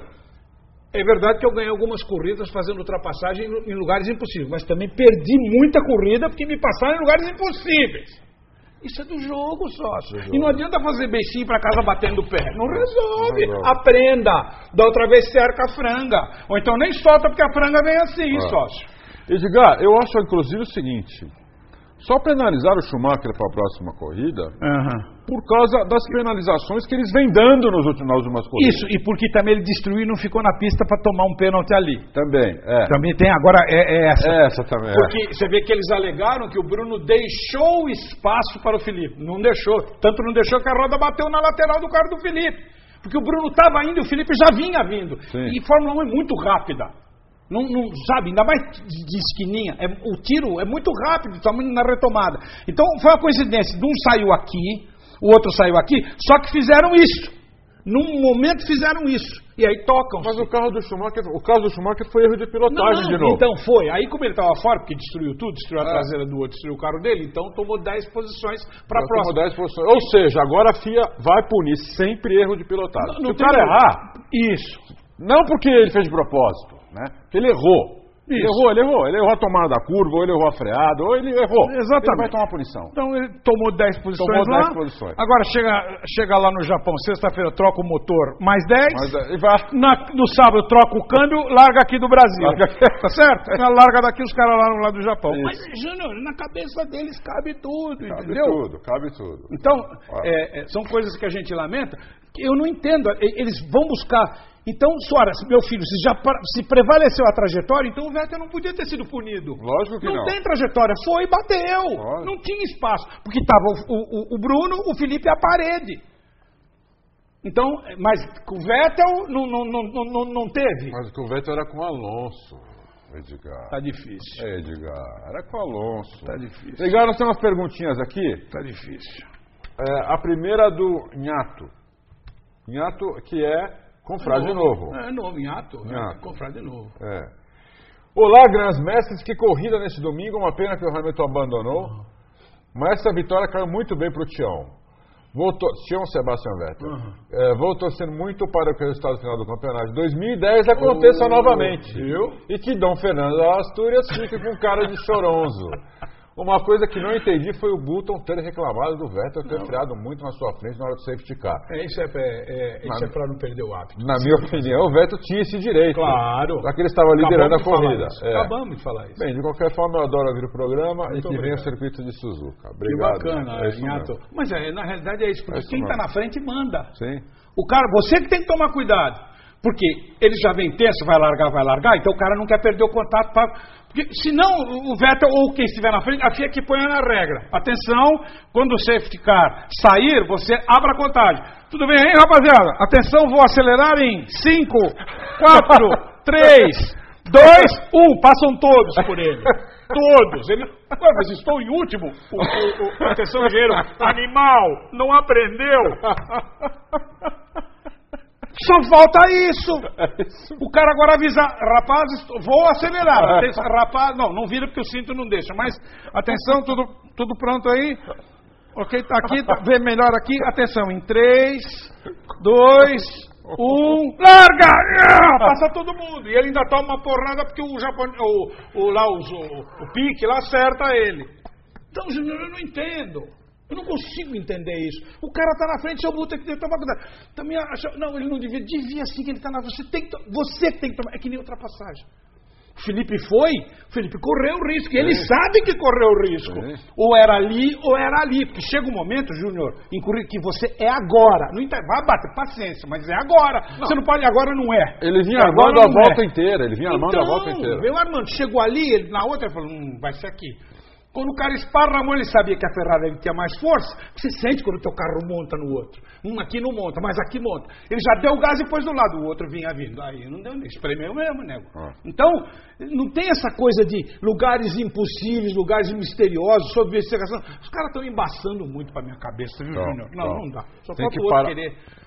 É verdade que eu ganhei algumas corridas fazendo ultrapassagem em lugares impossíveis, mas também perdi muita corrida porque me passaram em lugares impossíveis. Isso é do jogo, sócio. Do jogo. E não adianta fazer beicinho pra casa batendo o pé. Não resolve. Não resolve. Aprenda. Da outra vez cerca a franga. Ou então nem solta porque a franga vem assim, ah. sócio. Edgar, eu acho inclusive o seguinte, só penalizar o Schumacher para a próxima corrida, uhum. por causa das penalizações que eles vêm dando nos últimos, nas últimas corridas. Isso, e porque também ele destruiu e não ficou na pista para tomar um pênalti ali. Também, é. Também tem, agora é, é essa. Essa também, porque é. você vê que eles alegaram que o Bruno deixou espaço para o Felipe. Não deixou. Tanto não deixou que a roda bateu na lateral do carro do Felipe. Porque o Bruno estava indo e o Felipe já vinha vindo. Sim. E Fórmula um é muito rápida. Não, não, sabe, ainda mais de esquininha, é, o tiro é muito rápido, está muito na retomada. Então foi uma coincidência, de um saiu aqui, o outro saiu aqui, só que fizeram isso. Num momento fizeram isso. E aí tocam. Mas o carro do Schumacher, o caso do Schumacher foi erro de pilotagem não, não, de novo. Então foi. Aí como ele estava fora, porque destruiu tudo, destruiu a é. traseira do outro, destruiu o carro dele, então tomou dez posições para a próxima. Tomou dez posições. Ou seja, agora a F I A vai punir sempre erro de pilotagem. Não, não Se o cara errar, isso. Não porque ele fez de propósito, né? Porque ele errou. Ele Isso. errou, ele errou. Ele errou a tomada da curva, ou ele errou a freada, ou ele errou. Exatamente. Ele vai tomar punição. Então ele tomou dez posições tomou lá. dez posições. Agora chega, chega lá no Japão, sexta-feira troca o motor, mais dez. Mas, e vai... Na, no sábado troca o câmbio, larga aqui do Brasil. Larga aqui. Tá certo? Larga daqui os caras lá, lá do Japão. Isso. Mas, Júnior, na cabeça deles cabe tudo, cabe entendeu? Cabe tudo, cabe tudo. Então, é, é, são coisas que a gente lamenta, que eu não entendo. Eles vão buscar... Então, Soares, meu filho, se, já, se prevaleceu a trajetória, então o Vettel não podia ter sido punido. Lógico que não. Não tem trajetória, foi e bateu. Lógico. Não tinha espaço, porque estava o, o, o Bruno, o Felipe e a parede. Então, mas com o Vettel não, não, não, não, não teve. Mas o Vettel era com o Alonso, Edgar. Tá difícil. É, Edgar, era com o Alonso. Tá difícil. Edgar, nós temos umas perguntinhas aqui. Tá difícil. É, a primeira do Nhato. Nhato, que é... Confrade novo. É novo, em ato. Nhato. É, confrade novo. É. Olá, grandes mestres. Que corrida nesse domingo. Uma pena que o Hamilton abandonou. Uhum. Mas essa vitória caiu muito bem para o Tião. Vou to... Tião Sebastian Vettel. Uhum. É, vou torcer muito para que o resultado final do campeonato de dois mil e dez aconteça oh, novamente. Viu? E que Dom Fernando das Astúrias fique com cara de choronzo. Uma coisa que não entendi foi o Button ter reclamado do Vettel ter freado muito na sua frente na hora do safety car. É, isso é, é, é, é para não perder o hábito. Na minha opinião, o Vettel tinha esse direito. Claro. Já que ele estava liderando a corrida. É. Acabamos de falar isso. Bem, de qualquer forma, eu adoro ouvir o programa muito e que obrigado. Venha o circuito de Suzuka. Obrigado. Que bacana, é Nhato. Mas é, na realidade é isso, porque é quem está na frente manda. Sim. O cara, você que tem que tomar cuidado. Porque ele já vem tenso, vai largar, vai largar, então o cara não quer perder o contato. Pra... Porque senão o Vettel ou quem estiver na frente, a F I A que põe na regra. Atenção, quando o safety car sair, você abre a contagem. Tudo bem, hein, rapaziada? Atenção, vou acelerar em cinco, quatro, três, dois, um. Passam todos por ele. Todos. Ele... Ué, mas estou em último. O, o, o... Atenção, engenheiro. Animal, não aprendeu. Só falta isso. O cara agora avisa, rapazes, vou acelerar. Atenção, rapaz, não, não vira porque o cinto não deixa. Mas, atenção, tudo, tudo pronto aí? Ok, tá aqui, tá, vê melhor aqui. Atenção, em três, dois, um, larga! Passa todo mundo. E ele ainda toma uma porrada porque o japonês, o, o, lá, o, o, o pique lá acerta ele. Então, Júnior, eu não entendo. Eu não consigo entender isso. O cara está na frente, seu Buto tem que ter que tomar cuidado. Também acha, não, ele não devia. Devia sim que ele está na frente. Você tem que, você tem que tomar. É que nem ultrapassagem. O Felipe foi, o Felipe correu o risco. E ele é. sabe que correu o risco. É. Ou era ali, ou era ali. Porque chega um momento, Júnior, que você é agora. Não vai bater, paciência, mas é agora. Não. Você não pode, agora não é. Ele vinha armando a volta é. inteira. Ele vinha armando então, a volta inteira. Veio armando. Chegou ali, ele, na outra, ele falou, hum, vai ser aqui. Quando o cara esparramou, ele sabia que a Ferrari ele tinha mais força. Você sente quando o teu carro monta no outro. Um aqui não monta, mas aqui monta. Ele já deu o gás e pôs do lado, o outro vinha vindo. Aí não deu nem, espremeu mesmo, nego. Ah. Então, não tem essa coisa de lugares impossíveis, lugares misteriosos, sob investigação. Os caras estão embaçando muito pra minha cabeça, viu, não, Júnior? Não, não, não dá. Só tem falta que o outro para... querer.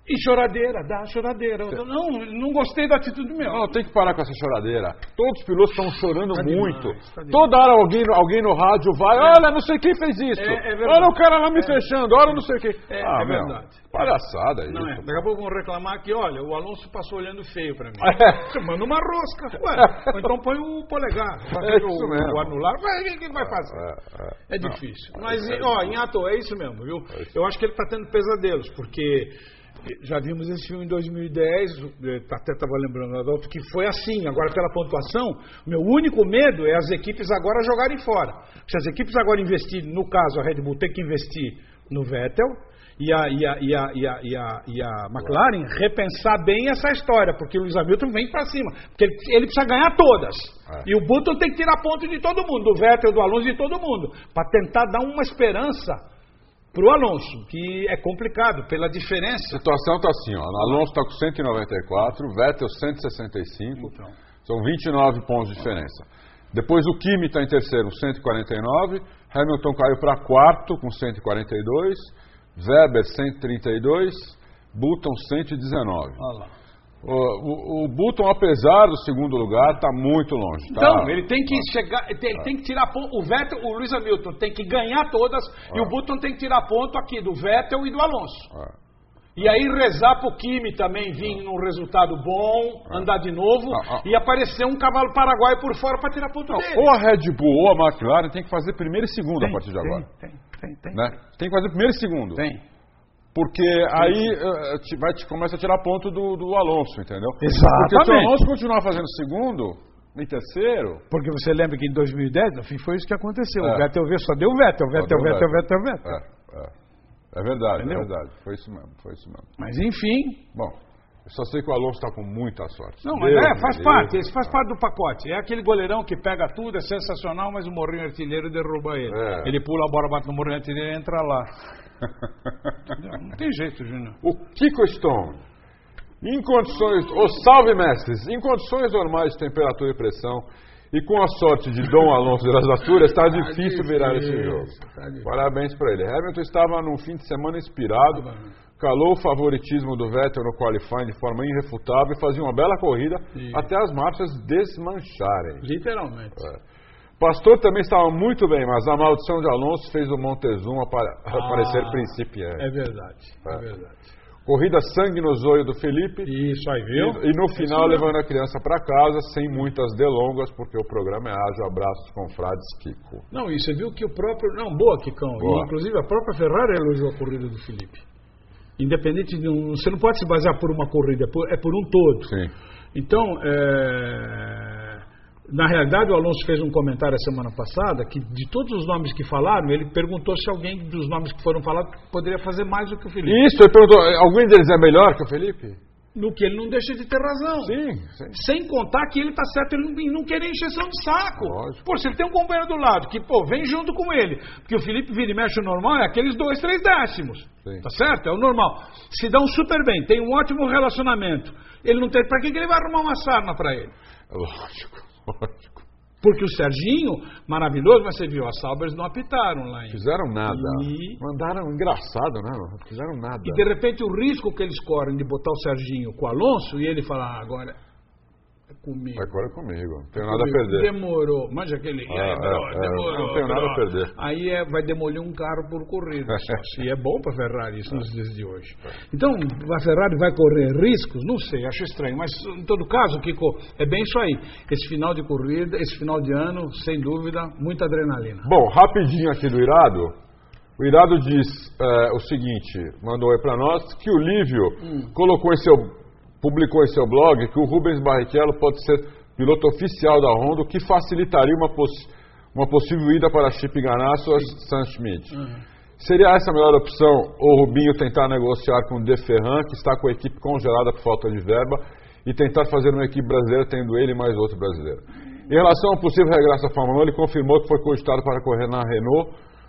E choradeira, dá choradeira. Eu, não, não gostei da atitude meu. Não, tem que parar com essa choradeira. Todos os pilotos estão chorando tá muito. Demais, tá Toda hora alguém, alguém no rádio vai, é. olha, não sei quem fez isso. É, é olha o cara lá me é. fechando, olha não sei o quem. É, ah, é meu, verdade. palhaçada isso. Não é. Daqui a pouco vão reclamar que, olha, o Alonso passou olhando feio pra mim. É. Você manda uma rosca. Ué, ou então põe o polegar. É isso o, mesmo. o anular. O que ele vai fazer? É, é. é difícil. Não, Mas, é, ó, em ato, é isso mesmo, viu? É isso. Eu acho que ele está tendo pesadelos, porque... Já vimos esse filme em dois mil e dez, até estava lembrando, Adolfo, que foi assim. Agora, pela pontuação, o meu único medo é as equipes agora jogarem fora. Se as equipes agora investirem, no caso, a Red Bull tem que investir no Vettel e a, e a, e a, e a, e a, e a McLaren repensar bem essa história, porque o Lewis Hamilton vem para cima. Porque ele, ele precisa ganhar todas. É. E o Button tem que tirar ponto de todo mundo, do Vettel, do Alonso, de todo mundo, para tentar dar uma esperança para o Alonso, que é complicado pela diferença. A situação está assim, ó, o Alonso está com cento e noventa e quatro, Vettel cento e sessenta e cinco, então. São vinte e nove pontos de diferença. Depois o Kimi está em terceiro com cento e quarenta e nove, Hamilton caiu para quarto com cento e quarenta e dois, Webber cento e trinta e dois, Button cento e dezenove. Olha lá. O, o, o Button, apesar do segundo lugar, está muito longe. Tá? Então, ele tem que ah. chegar, ele tem, tem que tirar ponto. O Vettel, o Lewis Hamilton tem que ganhar todas ah. e o Button tem que tirar ponto aqui do Vettel e do Alonso. Ah. E aí rezar pro Kimi também vir ah. num resultado bom, ah. andar de novo ah, ah. e aparecer um cavalo paraguaio por fora para tirar ponto Não, dele. Ou a Red Bull ou a McLaren tem que fazer primeiro e segundo tem, a partir de agora. Tem, tem, tem. Né? Tem que fazer primeiro e segundo. Tem. Porque aí uh, te, vai, te, começa a tirar ponto do, do Alonso, entendeu? Exatamente. Porque se o Alonso continuar fazendo segundo e terceiro... Porque você lembra que em dois mil e dez, no fim, foi isso que aconteceu. É. O Vettel só deu o Vettel, Vettel, deu Vettel, Vettel, Vettel, Vettel. É, é. é verdade, Entendeu? é verdade. Foi isso mesmo, foi isso mesmo. Mas enfim... Bom, eu só sei que o Alonso está com muita sorte. Não, mas Deus é, faz Deus parte, Deus. Isso faz parte do pacote. É aquele goleirão que pega tudo, é sensacional, mas o morrinho artilheiro derruba ele. É. Ele pula a bola, bate no morrinho artilheiro e entra lá. Não tem jeito, Júnior. O Kiko Stone, em condições, o salve mestres, em condições normais de temperatura e pressão e com a sorte de Dom Alonso de las Astúrias, está difícil, difícil virar esse jogo. Tá Parabéns para ele. Hamilton estava num fim de semana inspirado, calou o favoritismo do Vettel no qualifying de forma irrefutável e fazia uma bela corrida e... até as marchas desmancharem. Literalmente. É. Pastor também estava muito bem, mas a maldição de Alonso fez o Montezuma apare ah, aparecer principiante. É verdade, é, é verdade. Corrida sangue no zóio do Felipe. Isso aí, viu? E, e no final levando a criança para casa, sem muitas delongas, porque o programa é ágil. Abraços, confrades, Kiko. Não, e você viu que o próprio... Não, boa, Kikão. Boa. E, inclusive, a própria Ferrari elogiou a corrida do Felipe. Independente de um... Você não pode se basear por uma corrida, é por, é por um todo. Sim. Então, é... Na realidade, o Alonso fez um comentário a semana passada que, de todos os nomes que falaram, ele perguntou se alguém dos nomes que foram falados poderia fazer mais do que o Felipe. Isso, ele perguntou, alguém deles é melhor que o Felipe? No que ele não deixa de ter razão. Sim, sim. Sem contar que ele está certo, ele não, não quer encheção de saco. Lógico. Pô, se ele tem um companheiro do lado que, pô, vem junto com ele, porque o Felipe vira e mexe o normal, é aqueles dois, três décimos. Sim. Tá certo? É o normal. Se dão super bem, tem um ótimo relacionamento. Ele não tem... Pra que, que ele vai arrumar uma sarna pra ele? Lógico. Lógico. Porque o Serginho, maravilhoso, mas você viu, as Saubers não apitaram lá. Hein? Fizeram nada. E... Mandaram engraçado, né? Não fizeram nada. E de repente o risco que eles correm de botar o Serginho com o Alonso e ele falar, ah, agora é comigo. Agora é comigo. Não tenho é nada comigo. a perder. Demorou. Manja aquele. Ah, é, bro, é, demorou. Não tenho nada bro. a perder. Aí é, vai demolir um carro por corrida. E é bom para a Ferrari isso nos dias de hoje. Então, a Ferrari vai correr riscos? Não sei, acho estranho. Mas, em todo caso, Kiko, é bem isso aí. Esse final de corrida, esse final de ano, sem dúvida, muita adrenalina. Bom, rapidinho aqui do Irado. O Irado diz é, o seguinte, mandou aí para nós, que o Lívio hum. colocou em seu, publicou em seu blog que o Rubens Barrichello pode ser piloto oficial da Honda, o que facilitaria uma, poss uma possível ida para Chip Ganassi ou Sam Schmidt. Uhum. Seria essa a melhor opção, o Rubinho tentar negociar com o De Ferran, que está com a equipe congelada por falta de verba, e tentar fazer uma equipe brasileira tendo ele e mais outro brasileiro. Em relação ao possível regresso à Fórmula um, ele confirmou que foi cogitado para correr na Renault,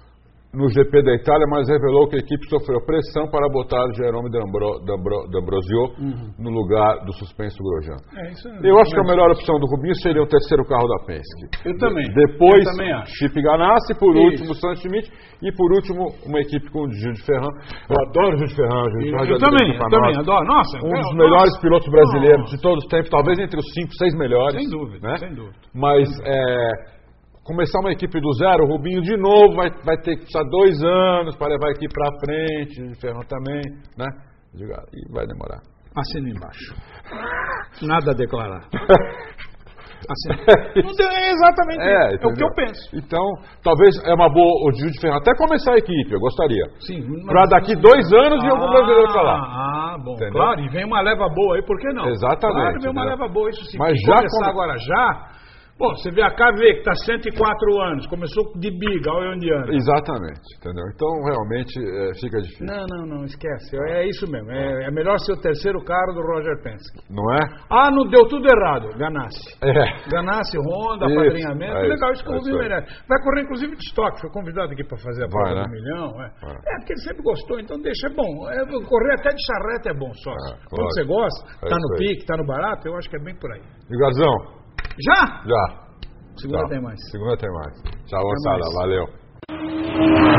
no G P da Itália, mas revelou que a equipe sofreu pressão para botar Jerome D'Ambro, D'Ambro, D'Ambrosio uhum. no lugar do suspenso Grosjean. É, isso eu acho que a melhor opção do Rubinho seria o terceiro carro da Penske. Eu também. Depois, eu também acho. Chip Ganassi, por isso. último, Santos Schmidt, e por último, uma equipe com o Gil de Ferran. Eu adoro o Gil de Ferran. Gil de Ferran eu também, eu também adoro. Nossa, um dos nossa. melhores pilotos brasileiros nossa. de todos os tempos, talvez entre os cinco, seis melhores. Sem dúvida, né? sem dúvida. Mas, é... começar uma equipe do zero, o Rubinho de novo vai, vai ter que precisar dois anos para levar a equipe para frente, o Ferrão também, né? E vai demorar. Assina embaixo. Nada a declarar. Assina. É exatamente é, é o que eu penso. Então, talvez é uma boa o Gil de Ferrão até começar a equipe, eu gostaria. Sim. Para daqui dois anos e ah, algum brasileiro para lá. Ah, bom. Entendeu? Claro, e vem uma leva boa aí, por que não? Exatamente. Claro, vem uma leva boa, isso sim. Mas se já começar como... agora já... Bom, você vê a K V, que está cento e quatro anos, começou de biga, olha onde anda. Exatamente, entendeu? Então, realmente, é, fica difícil. Não, não, não, esquece. É isso mesmo. É, é melhor ser o terceiro carro do Roger Penske. Não é? Ah, não deu tudo errado. Ganassi. É. Ganassi, Honda, isso, apadrinhamento. é legal, isso que é o Rubinho merece. Vai correr, inclusive, de estoque. Foi convidado aqui para fazer a prova né? do milhão. É. é, porque ele sempre gostou, então deixa. É bom. É, correr até de charrete é bom, só. Ah, claro. Quando você gosta, é tá no pique, tá no barato, eu acho que é bem por aí. E Garzão? Já? Já. Segunda Tchau. tem mais. Segunda tem mais. Tchau, moçada. Valeu.